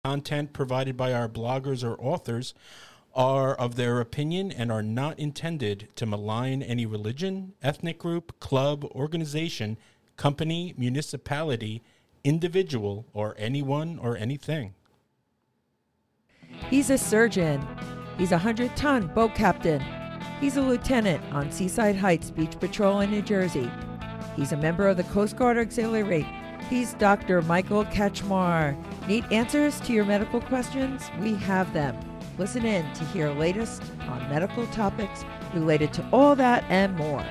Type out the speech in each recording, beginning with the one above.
Content provided by our bloggers or authors are of their opinion and are not intended to malign any religion, ethnic group, club, organization, company, municipality, individual, or anyone or anything. He's a surgeon. He's a 100-ton boat captain. He's a lieutenant on Seaside Heights Beach Patrol in New Jersey. He's a member of the Coast Guard Auxiliary. He's Dr. Michael Kachmar. Need answers to your medical questions? We have them. Listen in to hear latest on medical topics related to all that and more.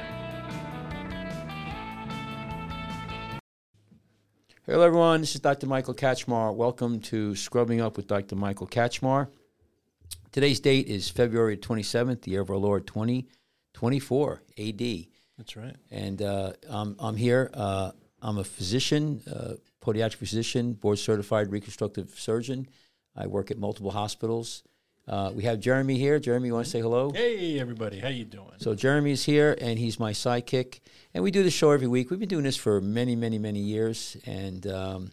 Hello, everyone. This is Dr. Michael Kachmar. Welcome to Scrubbing Up with Dr. Michael Kachmar. Today's date is February 27th, the year of our Lord 2024 AD. That's right. And I'm here. I'm a physician, podiatric physician, board-certified reconstructive surgeon. I work at multiple hospitals. We have Jeremy here. Jeremy, you want to say hello? Hey, everybody. How you doing? So Jeremy's here, and he's my sidekick. And we do the show every week. We've been doing this for many, many, many years. And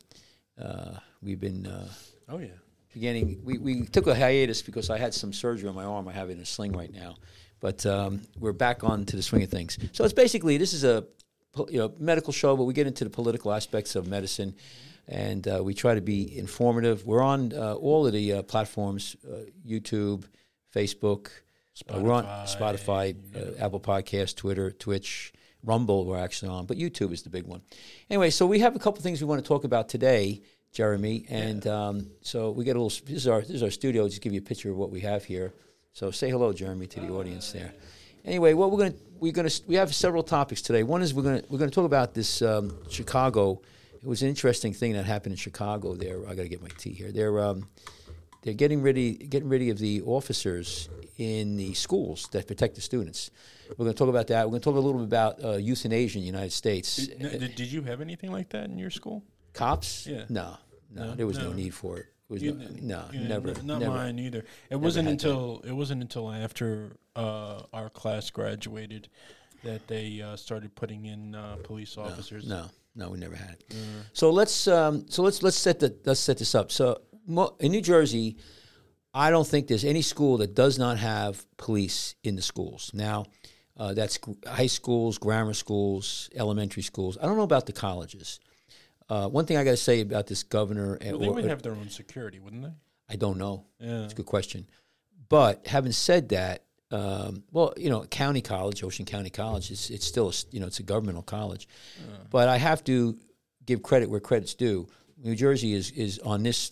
we've been beginning. We took a hiatus because I had some surgery on my arm. I have it in a sling right now. But we're back on to the swing of things. So it's basically, this is a medical show, but we get into the political aspects of medicine, and we try to be informative. We're on all of the platforms, YouTube, Facebook. We're on Spotify, Apple Podcasts, Twitter, Twitch, Rumble we're actually on, but YouTube is the big one. Anyway, so we have a couple things we want to talk about today, Jeremy, and so we get a little, this is our studio, just give you a picture of what we have here. So say hello, Jeremy, to the audience there. Anyway, what we have several topics today. One is we're gonna talk about this Chicago. It was an interesting thing that happened in Chicago. There, I got to get my tea here. They're getting rid of the officers in the schools that protect the students. We're going to talk about that. We're going to talk a little bit about euthanasia in the United States. Did you have anything like that in your school? Cops? Yeah. No, there was no need for it. Never. Not mine either. It wasn't until after our class graduated that they started putting in police officers. No, we never had it. So let's set this up. So in New Jersey, I don't think there's any school that does not have police in the schools. Now, that's high schools, grammar schools, elementary schools. I don't know about the colleges. One thing I got to say about this governor... Well, they would have their own security, wouldn't they? I don't know. Yeah. That's a good question. But having said that, county college, Ocean County College, it's still, it's a governmental college. But I have to give credit where credit's due. New Jersey is on this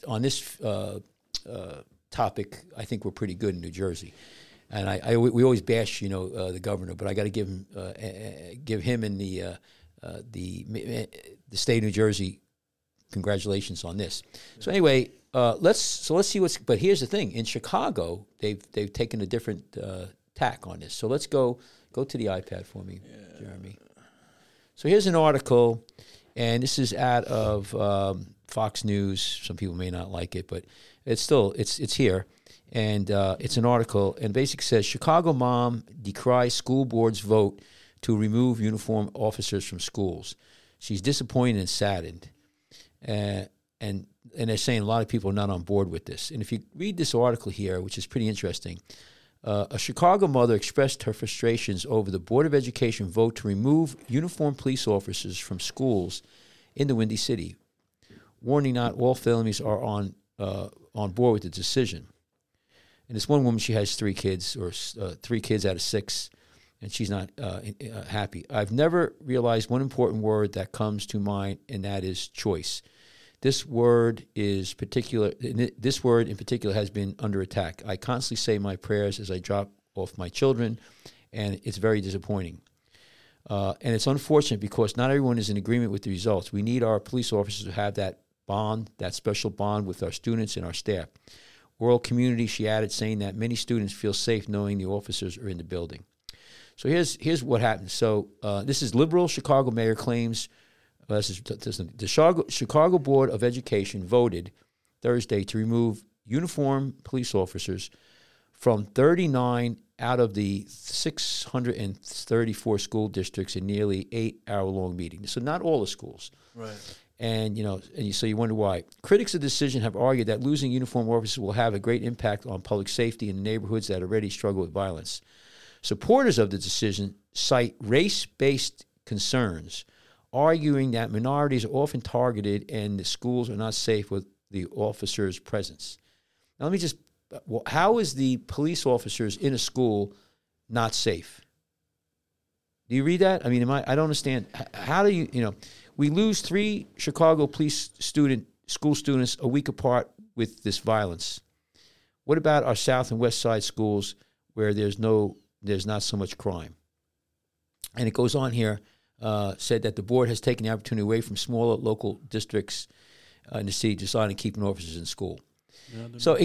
topic, I think we're pretty good in New Jersey. And we always bash, the governor, but I got to give him and the state of New Jersey congratulations on this. So anyway, let's see what's. But here's the thing: in Chicago, they've taken a different tack on this. So let's go to the iPad for me, Jeremy. So here's an article, and this is out of Fox News. Some people may not like it, but it's here, and it's an article, and basically says Chicago mom decries school board's vote to remove uniformed officers from schools. She's disappointed and saddened. And they're saying a lot of people are not on board with this. And if you read this article here, which is pretty interesting, a Chicago mother expressed her frustrations over the Board of Education vote to remove uniformed police officers from schools in the Windy City, warning not all families are on board with the decision. And this one woman, she has 3 kids, or 3 kids out of 6, and she's not happy. I've never realized one important word that comes to mind, and that is choice. This word in particular has been under attack. I constantly say my prayers as I drop off my children, and it's very disappointing. And it's unfortunate because not everyone is in agreement with the results. We need our police officers to have that bond, that special bond with our students and our staff. Oral community, she added, saying that many students feel safe knowing the officers are in the building. So here's what happened. So this is liberal Chicago mayor claims the Chicago Board of Education voted Thursday to remove uniformed police officers from 39 out of the 634 school districts in nearly 8-hour-long meeting. So not all the schools. Right. And, so you wonder why. Critics of the decision have argued that losing uniformed officers will have a great impact on public safety in neighborhoods that already struggle with violence. Supporters of the decision cite race-based concerns, arguing that minorities are often targeted and the schools are not safe with the officers' presence. Now, let me just, how is the police officers in a school not safe? Do you read that? I mean, I don't understand. How do you, we lose 3 Chicago police school students a week apart with this violence. What about our South and West Side schools where there's not so much crime? And it goes on here, said that the board has taken the opportunity away from smaller local districts in the city to decide on keeping officers in school. Yeah, so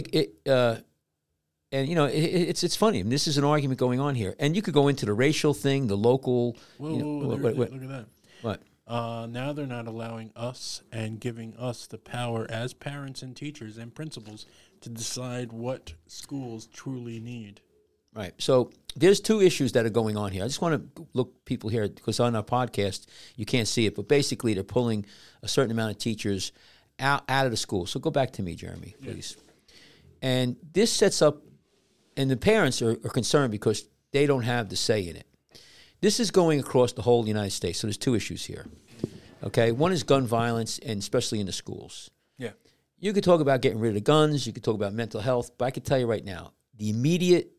it's funny. I mean, this is an argument going on here, and you could go into the racial thing, the local. Look at that. What? Now they're not allowing us and giving us the power as parents and teachers and principals to decide what schools truly need. Right. So there's 2 issues that are going on here. I just want to look people here because on our podcast you can't see it, but basically they're pulling a certain amount of teachers out of the school. So go back to me, Jeremy, please. Yeah. And this sets up, and the parents are concerned because they don't have the say in it. This is going across the whole United States. So there's 2 issues here. Okay, one is gun violence, and especially in the schools. Yeah. You could talk about getting rid of the guns. You could talk about mental health. But I can tell you right now, the immediate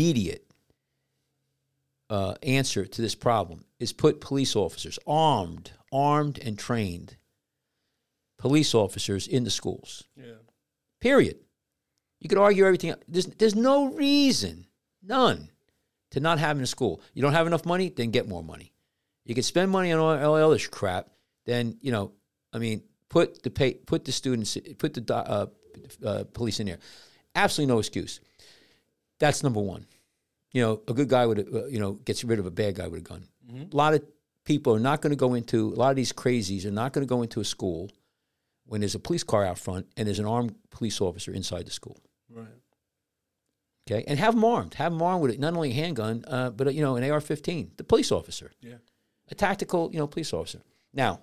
answer to this problem is put police officers, armed and trained police officers in the schools. Yeah. Period. You could argue everything. There's no reason, none, to not have in a school. You don't have enough money, then get more money. You can spend money on all other crap, then, put the students, put the police in there. Absolutely no excuse. That's number one. A good guy gets rid of a bad guy with a gun. Mm-hmm. A lot of people are not going to go into, a lot of these crazies are not going to go into a school when there's a police car out front and there's an armed police officer inside the school. Right. Okay, and have them armed. Have them armed with not only a handgun, but an AR-15. The police officer. Yeah. A tactical, police officer. Now,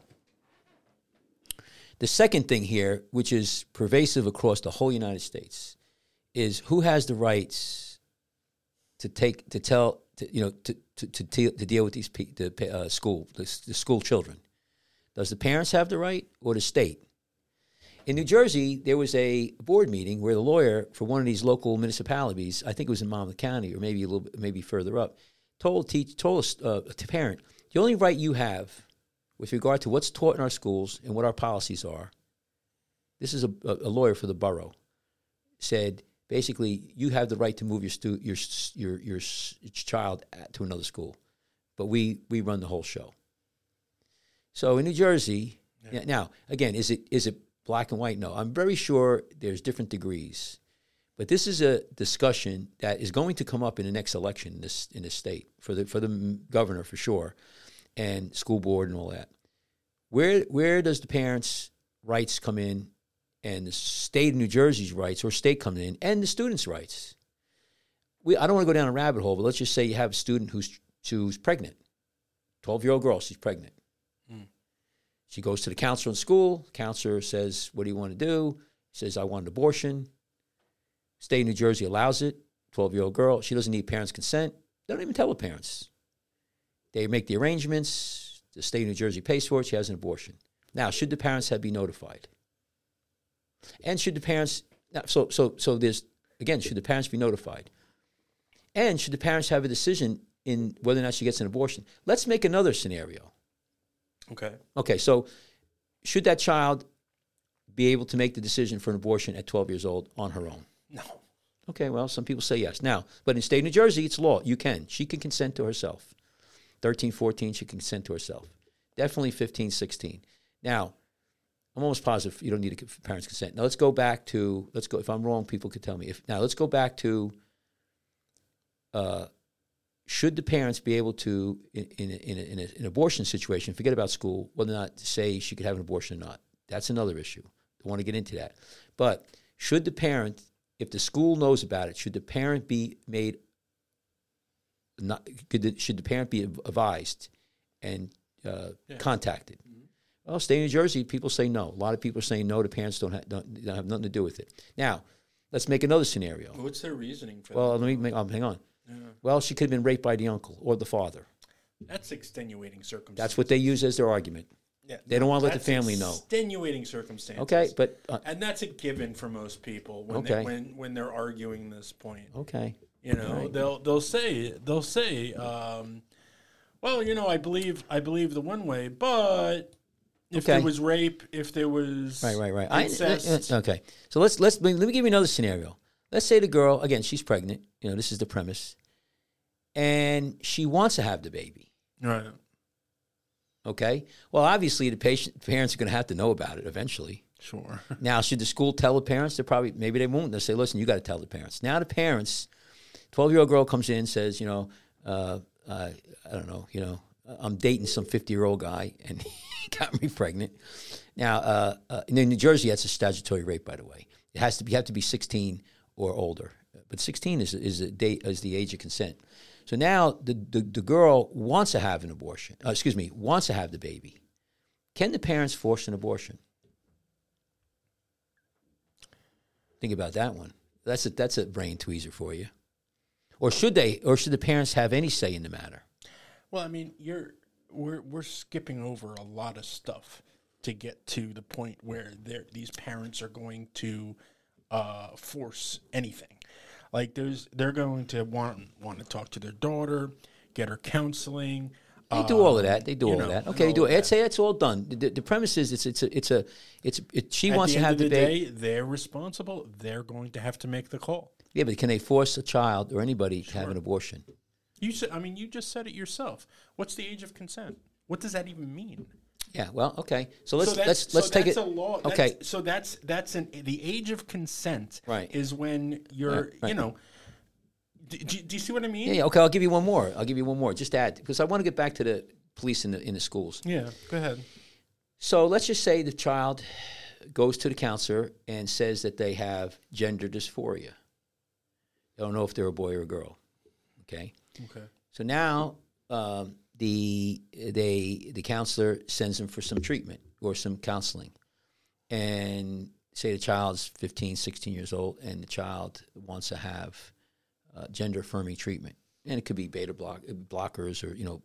the second thing here, which is pervasive across the whole United States, is who has the rights to deal with these the school children. Does the parents have the right or the state? In New Jersey, there was a board meeting where the lawyer for one of these local municipalities, I think it was in Monmouth County or maybe a little bit, maybe further up, told a parent, the only right you have with regard to what's taught in our schools and what our policies are, this is a lawyer for the borough, said basically you have the right to move your child to another school, but we run the whole show. So in New Jersey, now again, is it black and white? No, I'm very sure there's different degrees, but this is a discussion that is going to come up in the next election in this state for the governor for sure, and school board and all that. Where does the parents' rights come in, and the state of New Jersey's rights, or state coming in, and the students' rights? I don't want to go down a rabbit hole, but let's just say you have a student who's pregnant, 12-year-old girl, she's pregnant. She goes to the counselor in school. Counselor says, what do you want to do? Says, I want an abortion. State of New Jersey allows it. 12-year-old girl. She doesn't need parents' consent. They don't even tell the parents. They make the arrangements. The state of New Jersey pays for it. She has an abortion. Now, should the parents have been notified? And should the parents, so there's, again, should the parents be notified? And should the parents have a decision in whether or not she gets an abortion? Let's make another scenario. Okay, so should that child be able to make the decision for an abortion at 12 years old on her own? No. Okay, well, some people say yes. Now, but in state of New Jersey, it's law. You can. She can consent to herself. 13, 14, she can consent to herself. Definitely 15, 16. Now, I'm almost positive you don't need a parent's consent. Now, let's go, if I'm wrong, people could tell me. Let's go back to, should the parents be able to, in an abortion situation, forget about school, whether or not say she could have an abortion or not? That's another issue. Don't want to get into that. But should the parent, if the school knows about it, should the parent be should the parent be advised and contacted? Well, state of New Jersey, people say no. A lot of people are saying no. The parents don't have nothing to do with it. Now, let's make another scenario. What's their reasoning for Well, that? hang on. Yeah. Well, she could have been raped by the uncle or the father. That's extenuating circumstances. That's what they use as their argument. Yeah, They don't want to let the that's family know. Extenuating circumstances. Okay, but and that's a given for most people when Okay. when they're arguing this point. okay. You know, Right. they'll say, well, you know, I believe the one way, but if Okay. there was rape, if there was Right. incest, Okay. So let me give you another scenario. Let's say the girl, again, she's pregnant. You know, this is the premise, and she wants to have the baby. right? Okay. Well, obviously, the parents are going to have to know about it eventually. Sure. Now, should the school tell the parents? Maybe they won't. They'll say, "Listen, you got to tell the parents." Now, the parents, 12-year-old girl comes in and says, I don't know, I'm dating some 50-year-old guy, and he got me pregnant. Now, in New Jersey, that's a statutory rape, by the way. You have to be 16 or older, but 16 is the age of consent. So now the girl wants to have an abortion. Wants to have the baby. Can the parents force an abortion? Think about that one. That's a brain tweezer for you. Or should the parents have any say in the matter? Well, I mean, we're skipping over a lot of stuff to get to the point where these parents are going to force anything. Like they're going to want to talk to their daughter, get her counseling. They do all of that. They do all of that. Okay, they do it. I'd I'd say it's all done. The premise is she wants to have the baby. Day, they're responsible. They're going to have to make the call. Yeah, but can they force a child or anybody to have an abortion? You just said it yourself. What's the age of consent? What does that even mean? Yeah. Well, okay. So let's take that's it. a law. Okay. The age of consent. Right. Is when you're Right. Do you see what I mean? Yeah. Okay. I'll give you one more. Just add because I want to get back to the police in the schools. Yeah. Go ahead. So let's just say the child goes to the counselor and says that they have gender dysphoria. They don't know if they're a boy or a girl. Okay. Okay. So now the counselor sends them for some treatment or some counseling, and say the child's 15, 16 years old, and the child wants to have gender affirming treatment, and it could be beta blockers or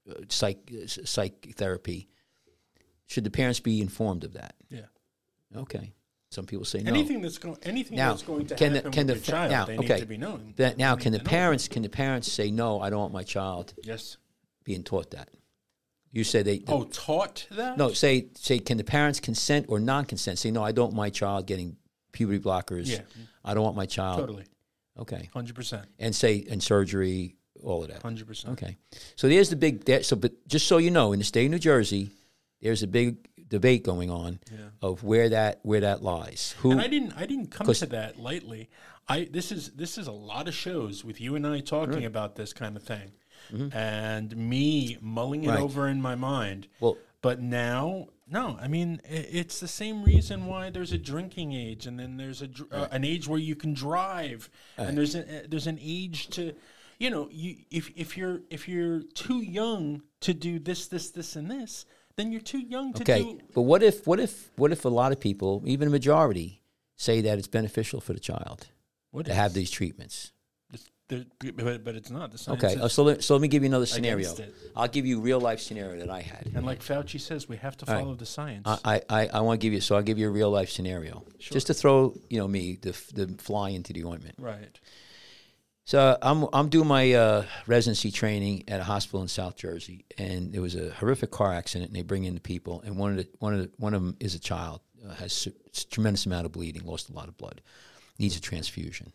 psych therapy. Should the parents be informed of that? Yeah. Okay. Some people say no. Anything that's going to happen with the child, they need to be known. Can the parents say no? I don't want my child Yes. being taught that. You say they. Taught that? No, say. Can the parents consent or non-consent? Say no. I don't want my child getting puberty blockers. Yeah. I don't want my child. Totally. Okay. 100%. And say and surgery, all of that. 100%. Okay. So there's the big. But just so you know, in the state of New Jersey, there's a big debate going on of where that lies. And I didn't come to that lightly. This is a lot of shows with you and I talking about this kind of thing, and me mulling it over in my mind. Well, but now, no, I mean it's the same reason why there's a drinking age, and then there's an age where you can drive, and there's an age to, if you're too young to do this, and this. Then you're too young to do. Okay, but what if a lot of people, even a majority, say that it's beneficial for the child to have these treatments? But it's not. The science Okay, is so let me give you another scenario. against it. I'll give you a real life scenario that I had. And like Fauci says, we have to follow the science. I want to give you. So I'll give you a real life scenario, just to throw the fly into the ointment. Right. So I'm doing my residency training at a hospital in South Jersey, and there was a horrific car accident. And they bring in the people, and one of them is a child, has a tremendous amount of bleeding, lost a lot of blood, needs a transfusion.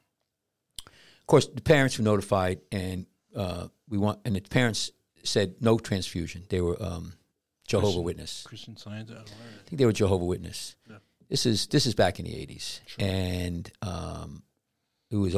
Of course, the parents were notified, and the parents said no transfusion. They were Jehovah's Witness. Christian Science. I think they were Jehovah's Witness. Yeah. This is back in the 80s, and it was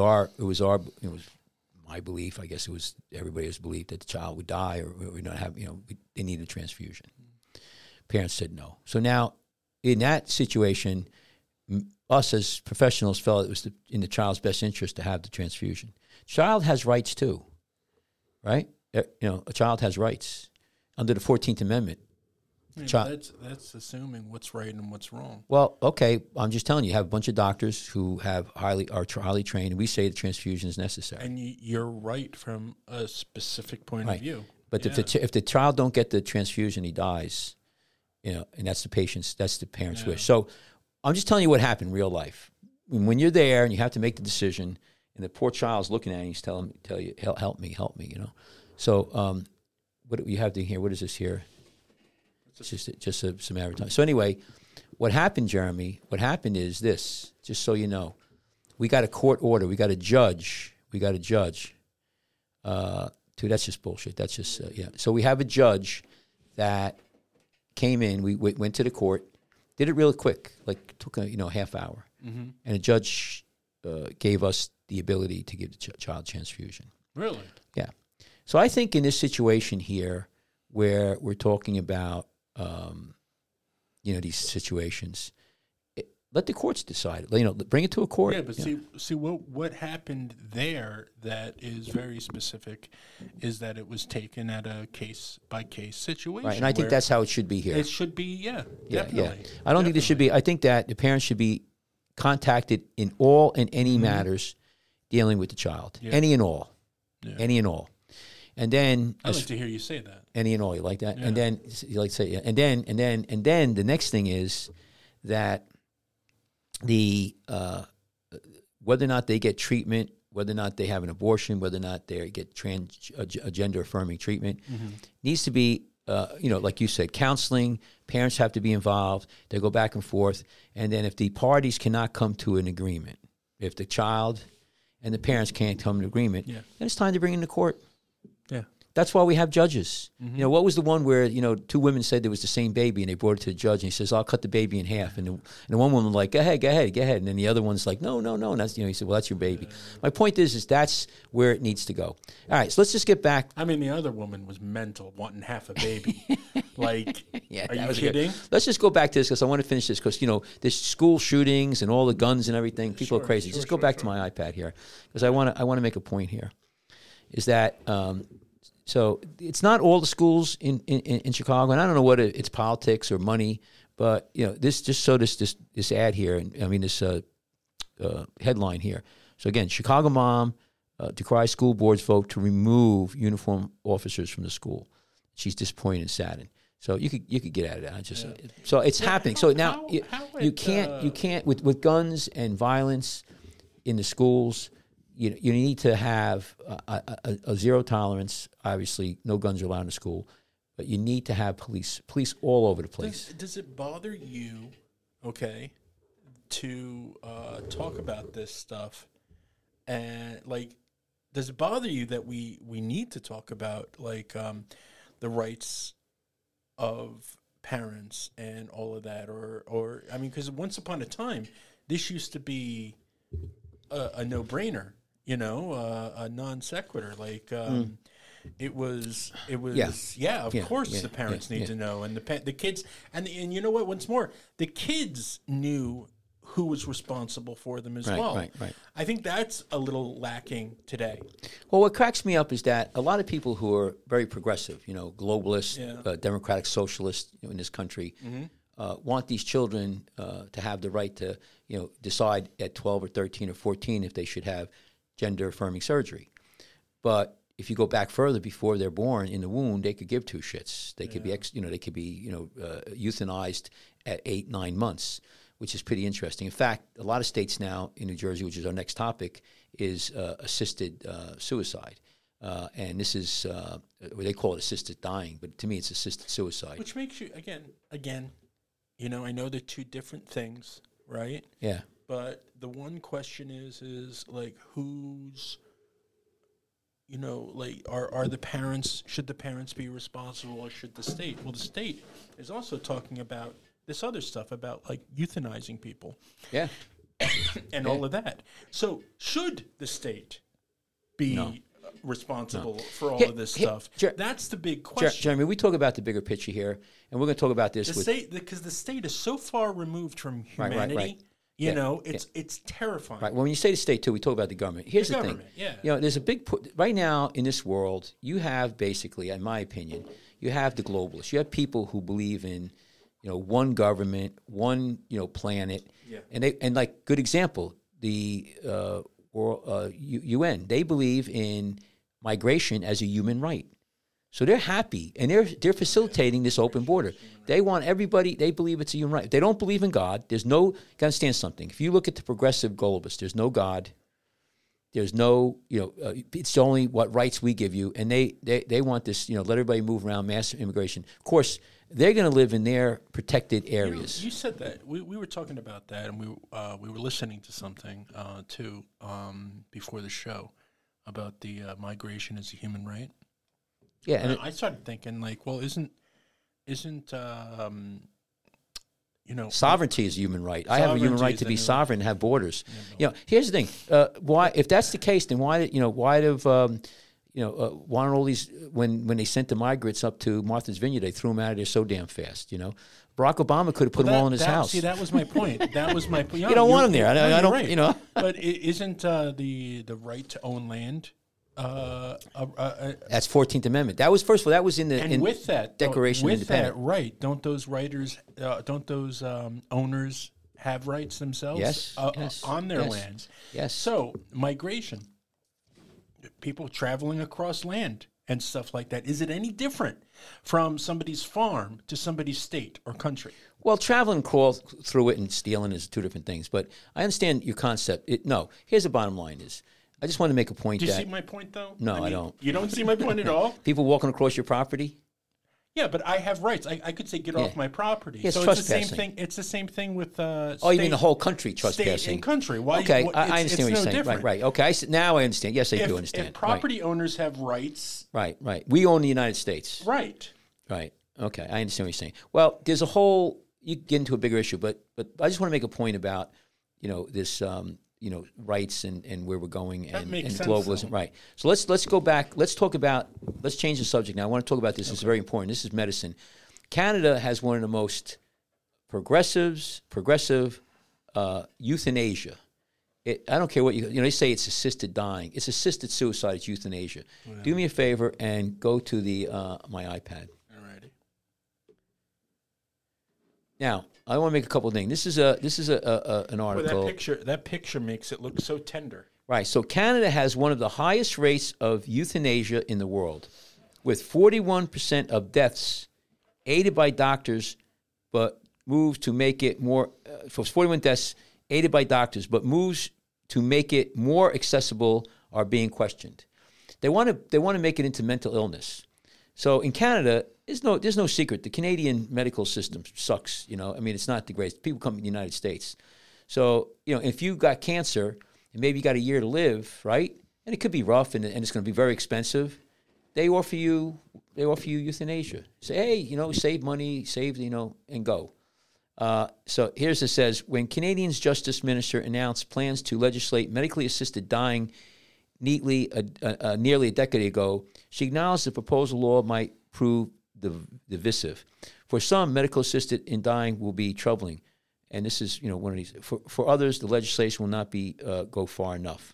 my belief. I guess it was everybody's belief that the child would die or not have. They needed a transfusion. Parents said no. So now, in that situation, us as professionals felt it was in the child's best interest to have the transfusion. Child has rights too, right? A child has rights under the 14th Amendment. Yeah, that's assuming what's right and what's wrong. Well, okay, I'm just telling you, you have a bunch of doctors who are highly trained, and we say the transfusion is necessary. And you're right from a specific point of view. But if the child don't get the transfusion, he dies. And that's the parent's wish. So I'm just telling you what happened in real life. When you're there and you have to make the decision, and the poor child's looking at you, he's tell you, help me. So what do you have to hear? What is this here? It's just some advertising. So anyway, what happened, Jeremy? What happened is this. Just so you know, we got a court order. We got a judge. That's just bullshit. That's just So we have a judge that came in. We went to the court, did it really quick, like took a half hour, and the judge gave us the ability to give the child transfusion. Really? Yeah. So I think in this situation here, where we're talking about, these situations, let the courts decide. Bring it to a court. Yeah, but see what happened there that is very specific is that it was taken at a case by case situation. Right, and I think that's how it should be here. It should be, definitely. Yeah. I don't think there should be. I think that the parents should be contacted in all and any matters dealing with the child, any and all. And then I like to hear you say that. Any and all, you like that? Yeah. And then you like to say, and then the next thing is that the whether or not they get treatment, whether or not they have an abortion, whether or not they get gender affirming treatment, needs to be like you said, counseling. Parents have to be involved. They go back and forth, and then if the parties cannot come to an agreement, if the child and the parents can't come to an agreement, then it's time to bring it to court. Yeah. That's why we have judges. What was the one where, two women said there was the same baby, and they brought it to the judge, and he says, I'll cut the baby in half. And the one woman was like, go ahead. And then the other one's like, no. And that's, he said, well, that's your baby. My point is that's where it needs to go. All right, so let's just get back. I mean, the other woman was mental, wanting half a baby. Are you kidding? Good. Let's just go back to this because I want to finish this because, there's school shootings and all the guns and everything. People are crazy. Just go back to my iPad here because I want to make a point here. Is that so it's not all the schools in Chicago, and I don't know whether it's politics or money, but this ad here, and I mean this headline here. So again, Chicago mom decries school board's vote to remove uniformed officers from the school. She's disappointed and saddened. So you could get at it. So it's happening. So now you can't with guns and violence in the schools. You need to have a zero tolerance. Obviously, no guns are allowed in the school, but you need to have police all over the place. Does it bother you, to talk about this stuff? And, does it bother you that we need to talk about, the rights of parents and all of that? Or I mean, because once upon a time, this used to be a no-brainer. A non sequitur. It was. Of course, the parents need to know, and the kids, and you know what? Once more, the kids knew who was responsible for them as well. Right. I think that's a little lacking today. Well, what cracks me up is that a lot of people who are very progressive, globalists, democratic socialists in this country, want these children to have the right to, decide at 12 or 13 or 14 if they should have gender-affirming surgery. But if you go back further, before they're born in the womb, they could give two shits. They could be, euthanized at 8-9 months, which is pretty interesting. In fact, a lot of states now in New Jersey, which is our next topic, is assisted suicide. And this is, they call it assisted dying, but to me it's assisted suicide. Which makes you, again, I know they're two different things, right? Yeah. But the one question is who's, are the parents, should the parents be responsible or should the state? Well, the state is also talking about this other stuff about euthanizing people. Yeah. and all of that. So should the state be responsible for all of this stuff? That's the big question. Jeremy, we talk about the bigger picture here, and we're going to talk about this. Because the state is so far removed from humanity. Right. You know, it's terrifying. Right. Well, when you say the state, too, we talk about the government. Here's the thing. Yeah. You know, there's a big right now in this world, you have basically, in my opinion, you have the globalists. You have people who believe in, you know, one government, one, you know, planet. Yeah. And like, good example, the UN, they believe in migration as a human right. So they're happy, and they're facilitating this open border. They want everybody. They believe it's a human right. They don't believe in God. There's no. You got to understand something. If you look at the progressive globalists, there's no God. There's no. You know, it's only what rights we give you, and they want this. You know, let everybody move around, mass immigration. Of course, they're going to live in their protected areas. You said that we were talking about that, and we were listening to something too before the show about the migration as a human right. Yeah, and I started thinking, like, well, isn't you know, sovereignty is a human right. I have a human right to be sovereign and have borders. You know, here's the thing: why, if that's the case, then why don't all these when they sent the migrants up to Martha's Vineyard, they threw them out of there so damn fast. You know, Barack Obama could have put them all in his house. See, that was my point. That was my point. You don't want them there. I don't. Right. You know, but isn't the right to own land? That's 14th Amendment. That was first of all. That was in the with that Declaration of Independence. That right, don't those writers, don't those owners have rights themselves? Yes, on their lands. Yes. So migration, people traveling across land and stuff like that. Is it any different from somebody's farm to somebody's state or country? Well, traveling through it and stealing is two different things. But I understand your concept. No, here's the bottom line is. I just want to make a point. Do you see my point, though? No, I don't. You don't see my point at all? People walking across your property? Yeah, but I have rights. I could say get off my property. Yeah, so it's the same thing. It's the same thing with you mean the whole country trespassing? State and country. Why? Okay, I understand what you're saying. Different. Right. Okay, now I understand. Yes, I do understand. If property owners have rights, right. We own the United States. Right. Okay, I understand what you're saying. Well, there's a whole. You get into a bigger issue, but I just want to make a point about this. Rights and where we're going and globalism. Right. So let's go back. Let's change the subject now. I want to talk about this. Okay. It's very important. This is medicine. Canada has one of the most progressive euthanasia. I don't care what they say it's assisted dying. It's assisted suicide. It's euthanasia. Wow. Do me a favor and go to the my iPad. Alrighty. Now, I want to make a couple of things. This is an article. Well, that picture makes it look so tender. Right. So Canada has one of the highest rates of euthanasia in the world, with 41% of deaths aided by doctors, but moves to make it more. For 41 deaths aided by doctors, but moves to make it more accessible are being questioned. They want to make it into mental illness. So in Canada, there's no secret. The Canadian medical system sucks. I mean, it's not the greatest. People come to the United States. So, if you got cancer and maybe you got a year to live, right? And it could be rough and it's going to be very expensive. They offer you euthanasia. Say, hey, save money, and go. So here's it says, when Canadian's Justice Minister announced plans to legislate medically assisted dying nearly a decade ago, she acknowledged the proposal law might prove divisive. For some, medical assisted in dying will be troubling, and this is one of these. For others, the legislation will not go far enough.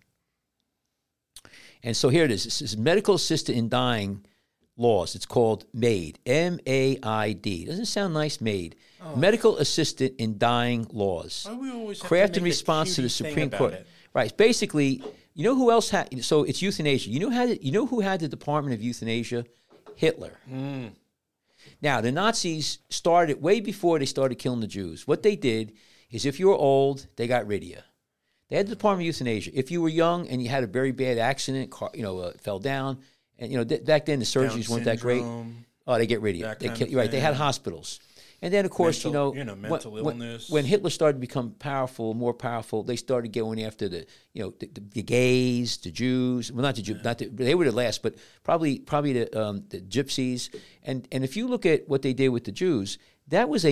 And so here it is. This is medical assisted in dying laws. It's called MAID, M-A-I-D. Doesn't it sound nice, MAID? Oh. Medical assisted in dying laws. Why we always crafted in response to the Supreme Court. Right. Basically, who else had? So it's euthanasia. You know who had the Department of Euthanasia? Hitler. Mm. Now, the Nazis started way before they started killing the Jews. What they did is, if you were old, they got rid of you. They had the Department of Euthanasia. If you were young and you had a very bad accident, fell down, and back then the surgeries weren't that great. Oh, they get rid of you. They kill you. Right. They had hospitals. And then, of course, mental illness. When Hitler started to become more powerful, they started going after the gays, the Jews. Well, not the Jews. They were the last, but probably the gypsies. And if you look at what they did with the Jews, that was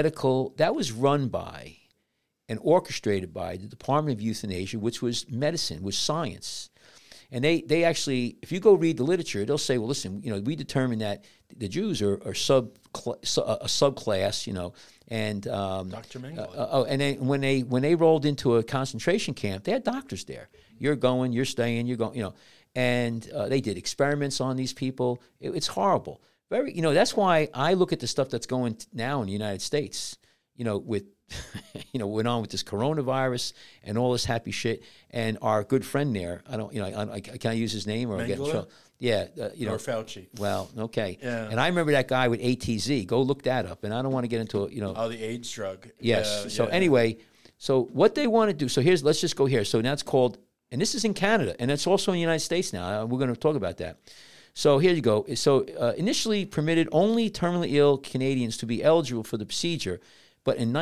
run by and orchestrated by the Department of Euthanasia, which was medicine, was science. And they actually, if you go read the literature, they'll say, well, listen, we determined that the Jews are a subclass, and Dr. Mengele. and then when they rolled into a concentration camp, they had doctors there. You're going, you're staying, you're going, and they did experiments on these people. It's horrible. Very, that's why I look at the stuff that's going now in the United States, with, went on with this coronavirus and all this happy shit. And our good friend there, can I use his name or get in trouble? Yeah. Or Fauci. Well, okay. Yeah. And I remember that guy with ATZ. Go look that up. And I don't want to get into it, Oh, the AIDS drug. Yes. Yeah, So yeah. anyway, so what they want to do, so let's just go here. So now it's called, and this is in Canada, and it's also in the United States now. We're going to talk about that. So here you go. So initially permitted only terminally ill Canadians to be eligible for the procedure, but in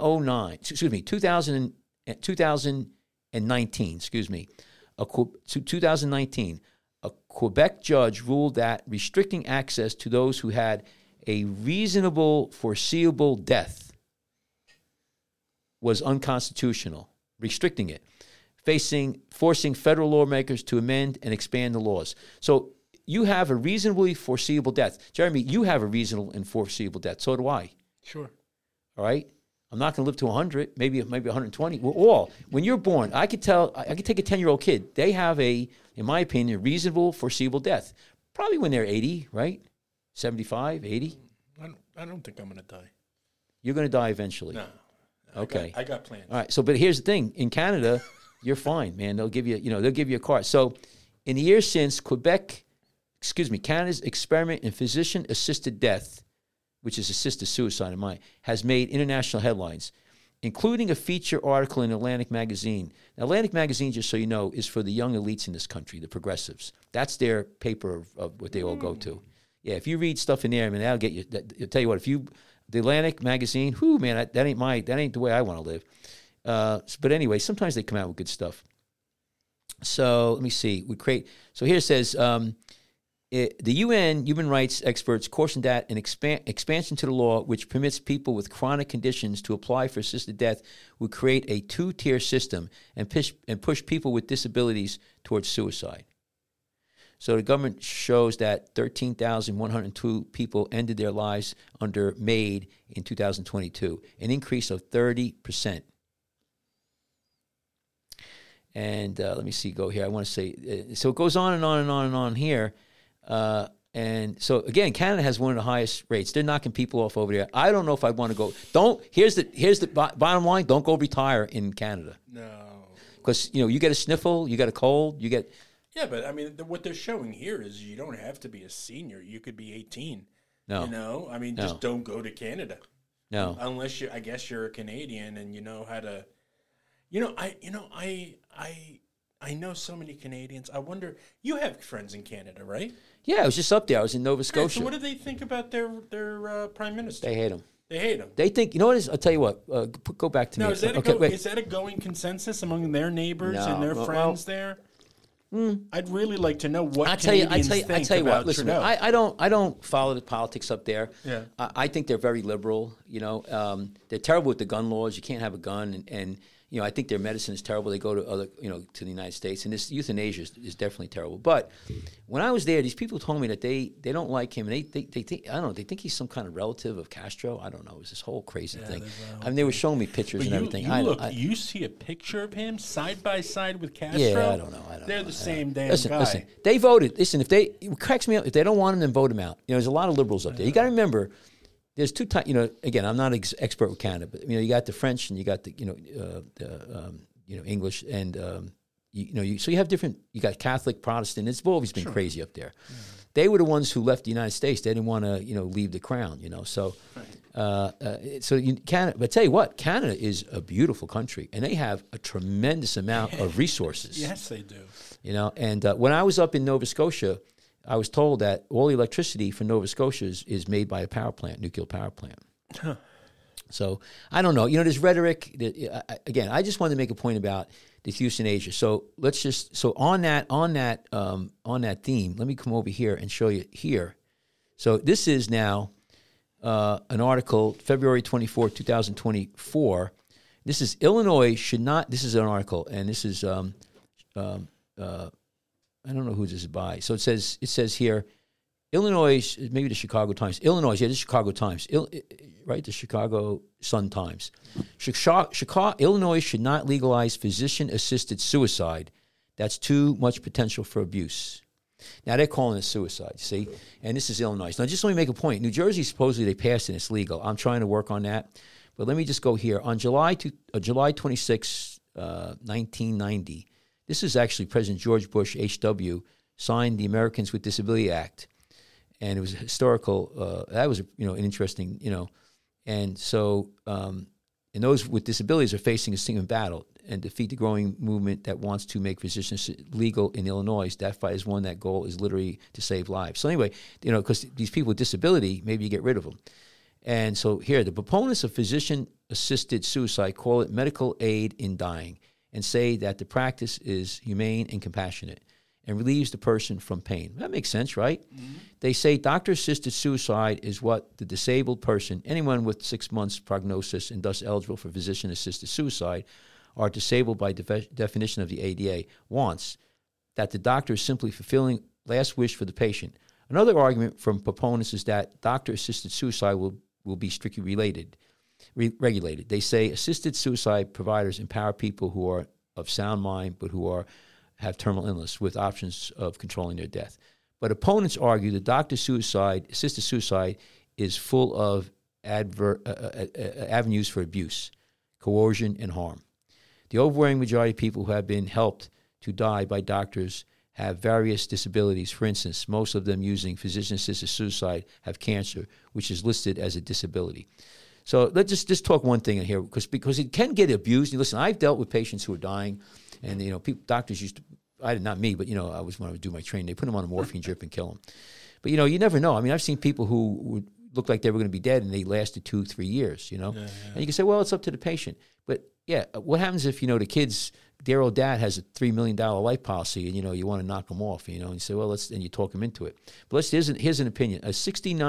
2019, 2019, a Quebec judge ruled that restricting access to those who had a reasonable foreseeable death was unconstitutional, restricting it, forcing federal lawmakers to amend and expand the laws. So you have a reasonably foreseeable death. Jeremy, you have a reasonable and foreseeable death. So do I. Sure. All right? I'm not going to live to 100, maybe 120. We're all. When you're born, I could take a 10-year-old kid. They have in my opinion, a reasonable foreseeable death. Probably when they're 80, right? 75, 80. I don't think I'm going to die. You're going to die eventually. No. Okay. I got plans. All right. So, but here's the thing: in Canada, you're fine, man. They'll give you a card. So, in the years since Canada's experiment in physician-assisted death, which is assisted suicide in mind, has made international headlines, including a feature article in Atlantic Magazine. Now, Atlantic Magazine, just so you know, is for the young elites in this country, the progressives. That's their paper of what they all go to. Yeah, if you read stuff in there, I mean, that'll get you. I'll tell you what, the Atlantic Magazine, that ain't the way I want to live. But anyway, sometimes they come out with good stuff. So let me see. So here it says, the UN human rights experts cautioned that an expansion to the law which permits people with chronic conditions to apply for assisted death would create a two-tier system and push people with disabilities towards suicide. So the government shows that 13,102 people ended their lives under MAID in 2022, an increase of 30%. And let me see, go here. I want to say, so it goes on and on and on and on here. And so again, Canada has one of the highest rates. They're knocking people off over there. I don't know if I want to go. Here's the bottom line. Don't go retire in Canada. No. Because, you get a sniffle, you get a cold, you get... Yeah, but I mean, what they're showing here is you don't have to be a senior. You could be 18. No. Just don't go to Canada. No. Unless I guess you're a Canadian and you know how to, I know so many Canadians. I wonder, you have friends in Canada, right? Yeah, I was just up there. I was in Nova Scotia. So what do they think about their prime minister? They hate him. They hate him. They think, you know what is, I'll tell you what, go back to me. Is that a going consensus among their neighbors and their friends there? I'd really like to know what Canadians think about listen, Trudeau. I don't follow the politics up there. Yeah. I think they're very liberal. They're terrible with the gun laws. You can't have a gun, and I think their medicine is terrible. They go to other, to the United States, and this euthanasia is definitely terrible. But when I was there, these people told me that they don't like him, and they think, I don't know, they think he's some kind of relative of Castro. I don't know. It was this whole crazy thing. I mean, they were showing me pictures and everything. You see a picture of him side by side with Castro? Yeah, I don't know. They're the same damn guy. Listen, they voted. Listen, it cracks me up. If they don't want him, then vote him out. There's a lot of liberals up there. You got to remember, there's two types. Again, I'm not expert with Canada, but you got the French and you got the English, and so you have different. You got Catholic, Protestant. It's always been crazy up there. Yeah. They were the ones who left the United States. They didn't want to leave the crown. So. Canada, but tell you what, Canada is a beautiful country, and they have a tremendous amount of resources. Yes, they do. And when I was up in Nova Scotia, I was told that all the electricity for Nova Scotia is made by a power plant, nuclear power plant. Huh. So I don't know. There's rhetoric. Again, I just wanted to make a point about the euthanasia. So on that theme, let me come over here and show you here. So this is now. An article, February 24, 2024. This is Illinois should not. This is an article, and this is an I don't know who this is by. So it says here, Illinois, maybe the Chicago Times. Illinois, the Chicago Times, right? The Chicago Sun-Times. Illinois should not legalize physician-assisted suicide. That's too much potential for abuse. Now, they're calling it suicide, see? And this is Illinois. Now, just let me make a point. New Jersey, supposedly, they passed it and it's legal. I'm trying to work on that. But let me just go here. On July 26, 1990, this is actually President George Bush, H.W., signed the Americans with Disability Act. And it was historical. That was, an interesting, And so, and those with disabilities are facing a single battle and defeat the growing movement that wants to make physicians legal in Illinois. That fight is one. That goal is literally to save lives. So anyway, because these people with disability, maybe you get rid of them. And so here, the proponents of physician-assisted suicide call it medical aid in dying and say that the practice is humane and compassionate and relieves the person from pain. That makes sense, right? Mm-hmm. They say doctor-assisted suicide is what the disabled person, anyone with 6 months prognosis and thus eligible for physician-assisted suicide, are disabled by definition of the ADA, wants, that the doctor is simply fulfilling last wish for the patient. Another argument from proponents is that doctor-assisted suicide will be strictly regulated. They say assisted suicide providers empower people who are of sound mind but who have terminal illness with options of controlling their death. But opponents argue that assisted suicide is full of avenues for abuse, coercion, and harm. The overwhelming majority of people who have been helped to die by doctors have various disabilities. For instance, most of them using physician-assisted suicide have cancer, which is listed as a disability. So let's just talk one thing in here, because it can get abused. And listen, I've dealt with patients who are dying, and doctors used to. Not me, but when I would do my training, they put them on a morphine drip and kill them. But you never know. I mean, I've seen people who would look like they were going to be dead, and they lasted 2-3 years. And you can say, well, it's up to the patient. But yeah, what happens if the kids, their old dad has a $3 million life policy, and you want to knock them off, and you say, well, and you talk them into it. But here's an opinion: a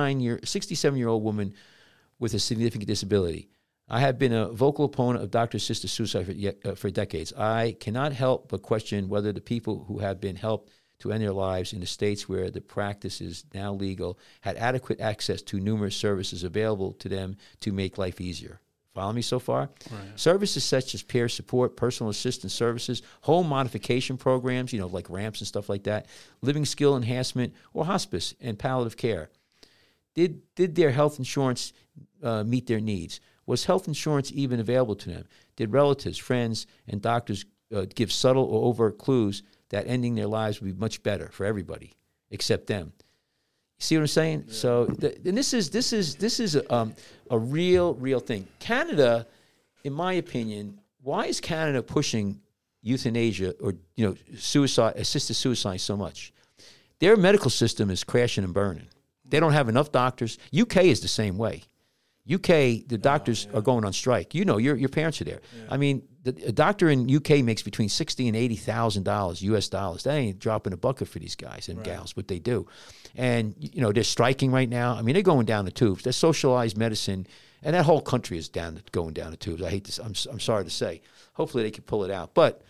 67-year-old woman with a significant disability. I have been a vocal opponent of doctor-assisted suicide for decades. I cannot help but question whether the people who have been helped to end their lives in the states where the practice is now legal had adequate access to numerous services available to them to make life easier. Follow me so far? Right. Services such as peer support, personal assistance services, home modification programs, like ramps and stuff like that, living skill enhancement, or hospice and palliative care. Did their health insurance meet their needs? Was health insurance even available to them? Did relatives, friends, and doctors give subtle or overt clues that ending their lives would be much better for everybody except them? You see what I'm saying? Yeah. So, and this is a real thing. Canada, in my opinion, why is Canada pushing euthanasia or assisted suicide so much? Their medical system is crashing and burning. They don't have enough doctors. UK is the same way. UK, the doctors are going on strike. Your parents are there. Yeah. I mean, a doctor in UK makes between $60,000 and $80,000 US dollars. That ain't dropping a bucket for these guys and gals, what they do. And they're striking right now. I mean, they're going down the tubes. They're socialized medicine, and that whole country is going down the tubes. I hate this. I'm sorry to say. Hopefully, they can pull it out. But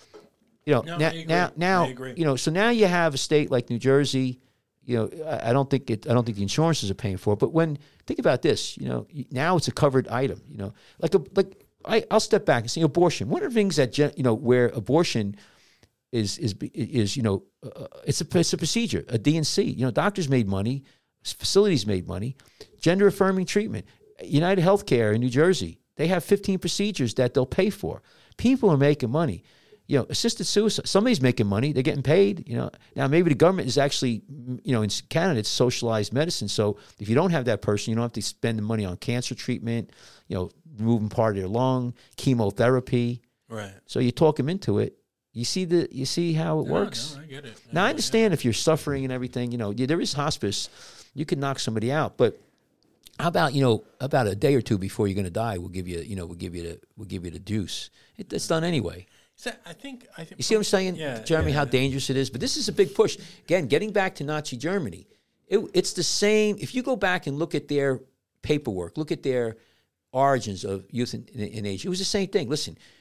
now, so now you have a state like New Jersey. I don't think the insurances are paying for it. But think about this, now it's a covered item. I'll step back and say abortion. One of the things that where abortion is it's a procedure, a D&C. Doctors made money, facilities made money, gender affirming treatment. United Healthcare in New Jersey, they have 15 procedures that they'll pay for. People are making money. Assisted suicide, somebody's making money, they're getting paid, Now, maybe the government is actually, in Canada, it's socialized medicine. So if you don't have that person, you don't have to spend the money on cancer treatment, removing part of their lung, chemotherapy. Right. So you talk them into it. You see how it works? No, I get it. Now, I understand if you're suffering and everything, there is hospice. You can knock somebody out. But how about, about a day or two before you're going to die, we'll give you the juice. It's done anyway. So I think you see what I'm saying, Jeremy, how dangerous it is? But this is a big push. Again, getting back to Nazi Germany, it's the same. If you go back and look at their paperwork, look at their origins of euthanasia, it was the same thing. Listen,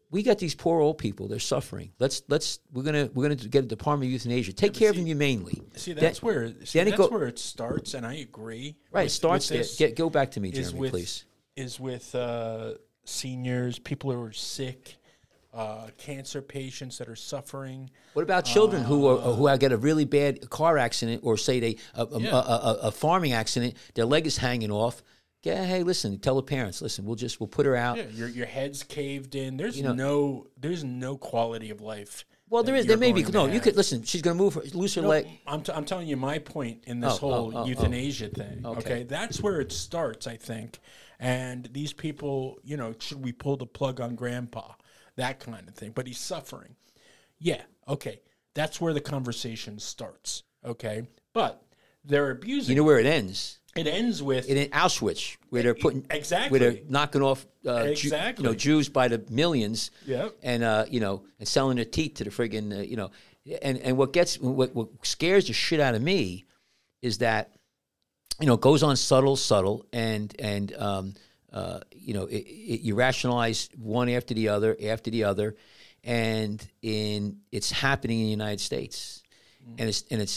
we got these poor old people. They're suffering. We're gonna get a Department of Euthanasia. Take care of them humanely. See, that's where it starts, and I agree. Right, starts there. Go back to me, Jeremy, please. Is with seniors, people who are sick, cancer patients that are suffering. What about children who get a really bad car accident, or say a farming accident? Their leg is hanging off. Yeah, hey, listen. Tell the parents. Listen, we'll put her out. Yeah, your head's caved in. There's no quality of life. Well, there may be. No, you could listen. She's going to lose her leg. I'm telling you my point in this whole euthanasia thing. Okay, that's where it starts, I think. And these people, should we pull the plug on Grandpa? That kind of thing. But he's suffering. Yeah. Okay. That's where the conversation starts. Okay. But they're abusing. You know where it ends? It ends with in Auschwitz, where they're putting exactly, where they're knocking off Jews by the millions, and and selling their teeth to the friggin' and what scares the shit out of me is that it goes on subtle, and you rationalize one after the other, and it's happening in the United States, and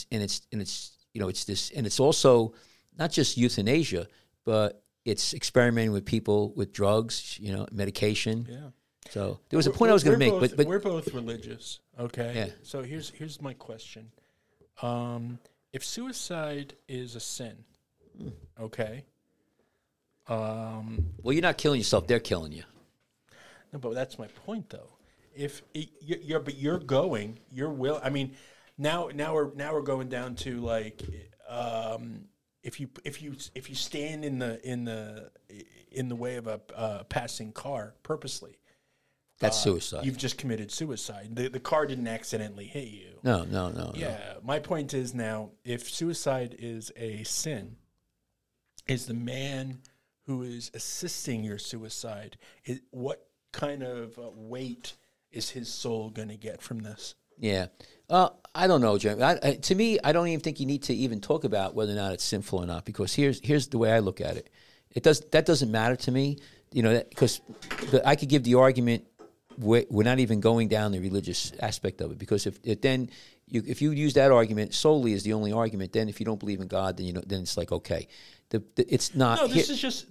it's also not just euthanasia, but it's experimenting with people with drugs, medication. Yeah. So there was a point I was going to make, but we're both religious, okay? Yeah. So here's my question: if suicide is a sin, okay? Well, you're not killing yourself; they're killing you. No, but that's my point, though. If you're going, you're will. I mean, now we're going down to like. If you stand in the way of a passing car purposely, that's suicide. You've just committed suicide. The car didn't accidentally hit you. No. Yeah, my point is now, if suicide is a sin, is the man who is assisting your suicide, what kind of weight is his soul going to get from this? Yeah. I don't know, Jeremy. To me, I don't even think you need to even talk about whether or not it's sinful or not, because here's the way I look at it. That doesn't matter to me, because I could give the argument we're not even going down the religious aspect of it, because if you use that argument solely as the only argument, then if you don't believe in God, then it's like okay. It's not. No, this is just